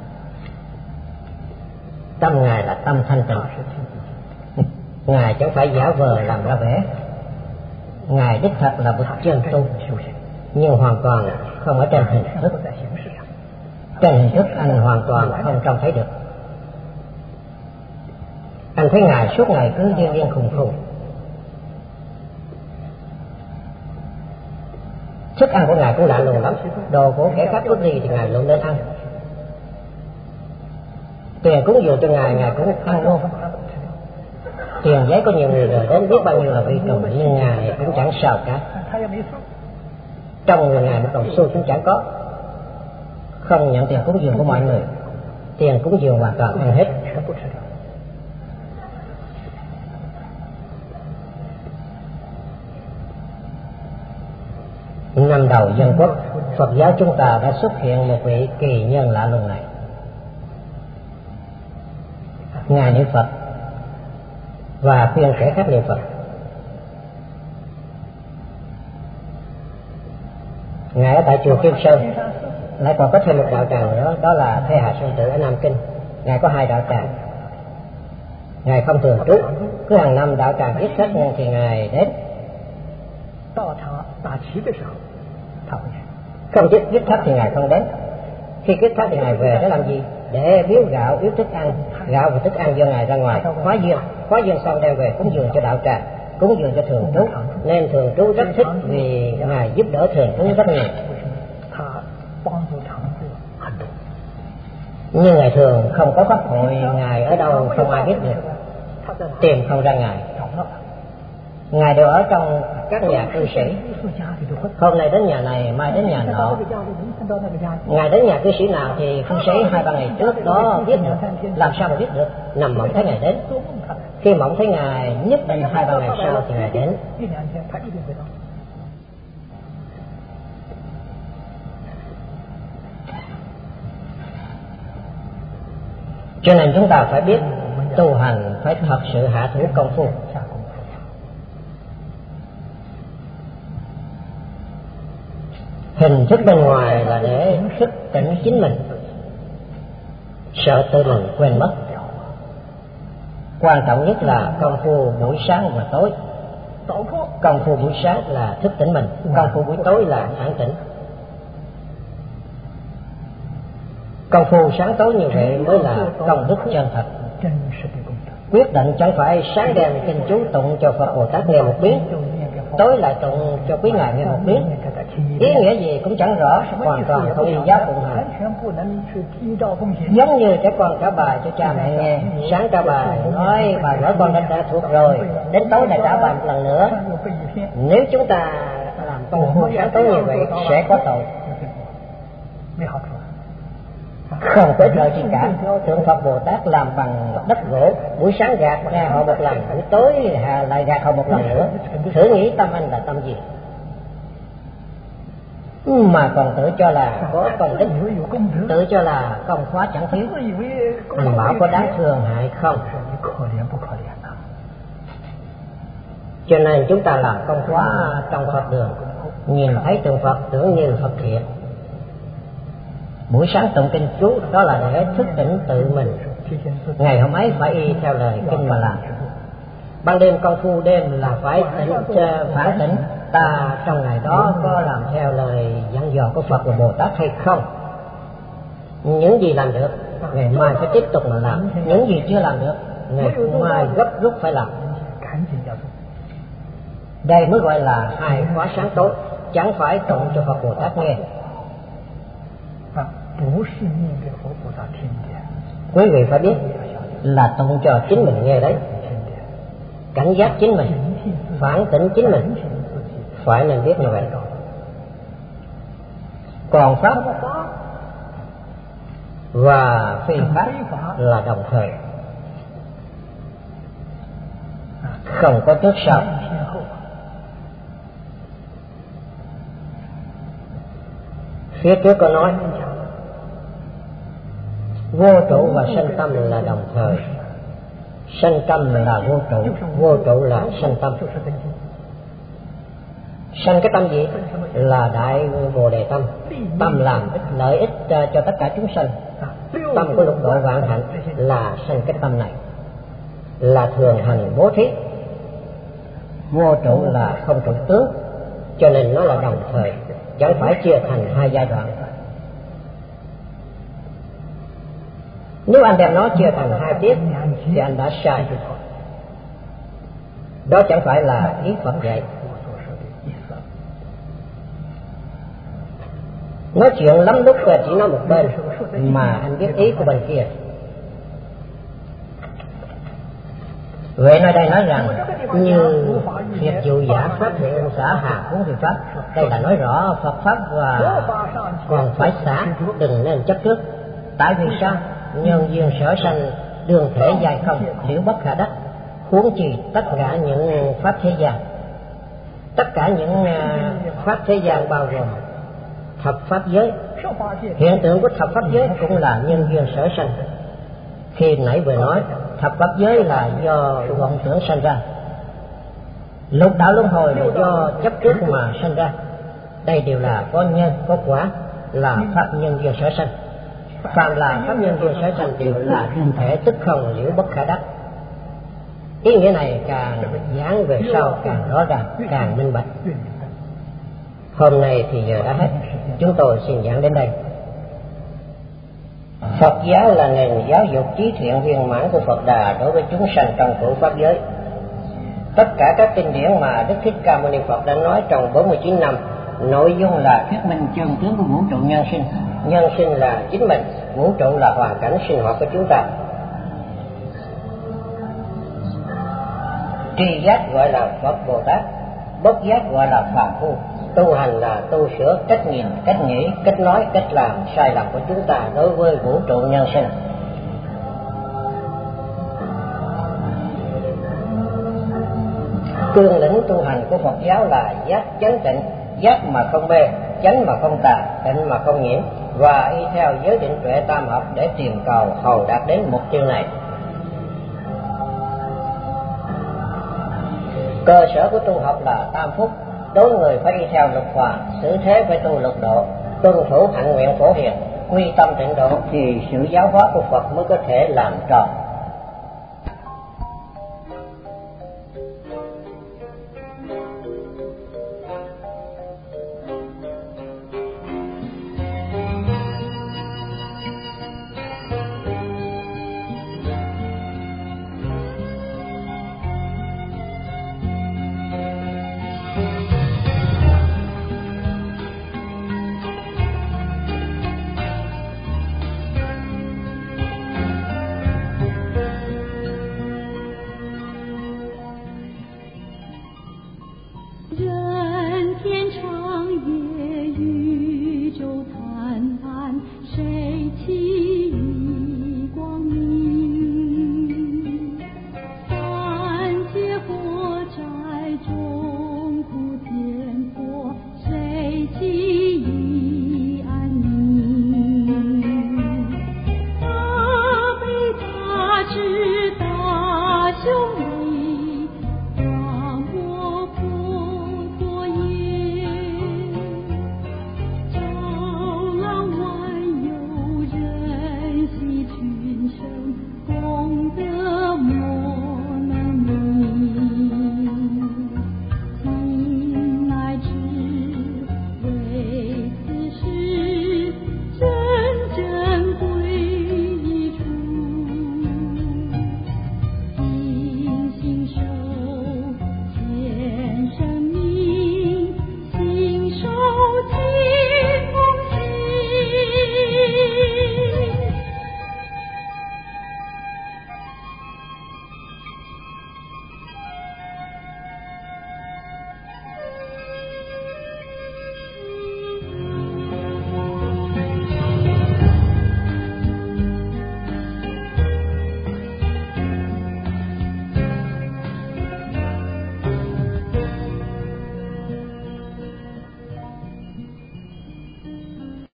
tâm ngài là tâm thanh tịnh. Ngài chẳng phải giả vờ làm ra vẻ. Ngài đích thật là bậc chân tu, nhưng hoàn toàn không ở trên hình thức. Trên hình thức anh hoàn toàn không trông thấy được. Anh thấy ngài suốt ngày cứ điên điên khùng khùng. Thức ăn của ngài cũng lạ lùng lắm, đồ của kẻ khác vứt đi thì ngài lượm lên ăn. Tiền cúng dường cho ngài, ngài cũng ăn luôn. Tiền giấy có nhiều người rồi đến biết bao nhiêu là vi trùng, nhưng ngài cũng chẳng sao cả. Trong người ngài một đồng xu cũng chẳng có. Không nhận tiền cúng dường của mọi người, tiền cúng dường hoàn toàn ăn hết. Năm đầu dân quốc, Phật giáo chúng ta đã xuất hiện một vị kỳ nhân lạ lùng này. Ngài niệm Phật và khuyên kẻ khác niệm Phật. Ngài ở tại chùa Kim Sơn lại còn có thêm một đạo tràng nữa, đó là Thế Hà Sơn Tự ở Nam Kinh. Ngài có hai đạo tràng. Ngài không thường trú, cứ hàng năm đạo tràng viết khách thì Ngài đến. Không viết viết khách thì Ngài không đến. Khi viết khách thì Ngài về để làm gì? Để biếu gạo, biếu thức ăn, gạo và thức ăn do Ngài ra ngoài khóa duyên, khóa duyên xong đem về cúng dường cho đạo tràng, cúng dường cho thường trú, nên thường trú rất thích vì Ngài giúp đỡ thường trú rất nhiều. Nhưng Ngài thường không có pháp hội, Ngài ở đâu không ai biết được, tìm không ra Ngài. Ngài đều ở trong các nhà cư sĩ, hôm nay đến nhà này, mai đến nhà nọ. Ngài đến nhà cư sĩ nào thì cư sĩ hai ba ngày trước đó biết được, làm sao mà biết được? Nằm mộng thấy Ngài đến. Khi mộng thấy Ngài, nhất định hai ba ngày sau thì Ngài đến. Cho nên chúng ta phải biết tu hành phải thật sự hạ thủ công phu. Hình thức bên ngoài là để thức tỉnh chính mình, sợ tự mình quên mất. Quan trọng nhất là công phu buổi sáng và tối. Công phu buổi sáng là thức tỉnh mình, công phu buổi tối là phản tỉnh. Công phu sáng tối như vậy mới là công đức chân thật. Quyết định chẳng phải sáng đêm kinh chú tụng cho Phật Bồ Tát nghe một tiếng, tối lại tụng cho quý ngài nghe một tiếng, ý nghĩa gì cũng chẳng rõ, hoàn toàn không y giáo phụng hành. Giống như trẻ con trả bài cho cha mẹ nghe, sáng trả bài nói bài nói con đã, đã thuộc rồi, đến tối lại trả bài một lần nữa. Nếu chúng ta làm công phu sáng tối như vậy sẽ có tội, không có lợi gì cả. Thượng Phật Bồ Tát làm bằng đất gỗ, buổi sáng gạt ra họ một lần, buổi tối lại gạt họ một lần nữa. Thử nghĩ tâm anh là tâm gì mà còn tự cho là có công đức, tự cho là công khóa chẳng thiếu. Anh bảo có đáng thương hại không? Cho nên chúng ta làm công khóa trong Phật đường, nhìn thấy tượng Phật tưởng như Phật thiện. Buổi sáng tụng kinh chú đó là để thức tỉnh tự mình, ngày hôm ấy phải y theo lời kinh mà làm. Ban đêm công phu đêm là phải tỉnh, phản tỉnh. Ta trong ngày đó có làm theo lời dặn dò của Phật và Bồ Tát hay không? Những gì làm được, ngày mai phải tiếp tục mà làm. Những gì chưa làm được, ngày mai gấp rút phải làm. Đây mới gọi là hai khóa sáng tối, chẳng phải tụng cho Phật Bồ Tát nghe. Quý vị phải biết là tụng cho chính mình nghe đấy, cảnh giác chính mình, phản tỉnh chính mình, phải nên biết như vậy. Còn pháp và phi pháp là đồng thời, không có trước sau. Phía trước có nói vô trụ và sanh tâm là đồng thời. Sanh tâm là vô trụ, vô trụ là sanh tâm. Sanh cái tâm gì? Là đại bồ đề tâm, tâm làm lợi ích cho, cho tất cả chúng sanh. Tâm của lục độ vạn hạnh là sanh cái tâm này, là thường hành bố thí. Vô trụ là không trụ tướng, cho nên nó là đồng thời, chẳng phải chia thành hai giai đoạn. Nếu anh đem nó chia thành hai tiết thì anh đã sai. Đó chẳng phải là ý Phật dạy. Nói chuyện lắm lúc chỉ nói một bên mà anh biết ý của bên kia. Vậy nơi đây nói rằng như việc dụ giả pháp hiện xả hà cuốn thiền pháp, đây là nói rõ Phật pháp và còn phải xả, đừng nên chấp trước. Tại vì sao? Nhân duyên sở sanh đường thể dài không, liễu bất khả đắc, huống chi tất cả những pháp thế gian, tất cả những pháp thế gian bao gồm thập pháp giới. Hiện tượng của thập pháp giới cũng là nhân duyên sở sanh. Khi nãy vừa nói thập pháp giới là do vọng tưởng sanh ra, lục đạo luân hồi là do chấp trước mà sanh ra. Đây đều là có nhân có quả, là pháp nhân duyên sở sanh. Phạm là pháp nhân duyên sở sanh đều là đơn thể tức không, liễu bất khả đắc. Ý nghĩa này càng giảng về sau càng rõ ràng, càng minh bạch. Hôm nay thì giờ đã hết, chúng tôi xin giảng đến đây. Phật giáo là nền giáo dục trí thiện viên mãn của Phật Đà đối với chúng sanh trong cửu pháp giới. Tất cả các kinh điển mà Đức Thích Ca Mâu Ni Phật đã nói trong bốn mươi chín năm, nội dung là thuyết minh chân tướng của vũ trụ nhân sinh. Nhân sinh là chính mình, vũ trụ là hoàn cảnh sinh hoạt của chúng ta. Tri giác gọi là Phật Bồ Tát, bất giác gọi là phàm phu. Tu hành là tu sửa cách nhìn, cách nghĩ, cách nói, cách làm sai lầm của chúng ta đối với vũ trụ nhân sinh. Cương lĩnh tu hành của Phật giáo là giác chánh tịnh, giác mà không mê, chánh mà không tà, tịnh mà không nhiễm, và y theo giới định tuệ tam hợp để tìm cầu hầu đạt đến mục tiêu này. Cơ sở của tu học là tam phúc. Đối người phải y theo lục hòa, xử thế phải tu lục độ, tuân thủ hạnh nguyện phổ hiền, quy tâm tịnh độ thì sự giáo hóa của Phật mới có thể làm tròn.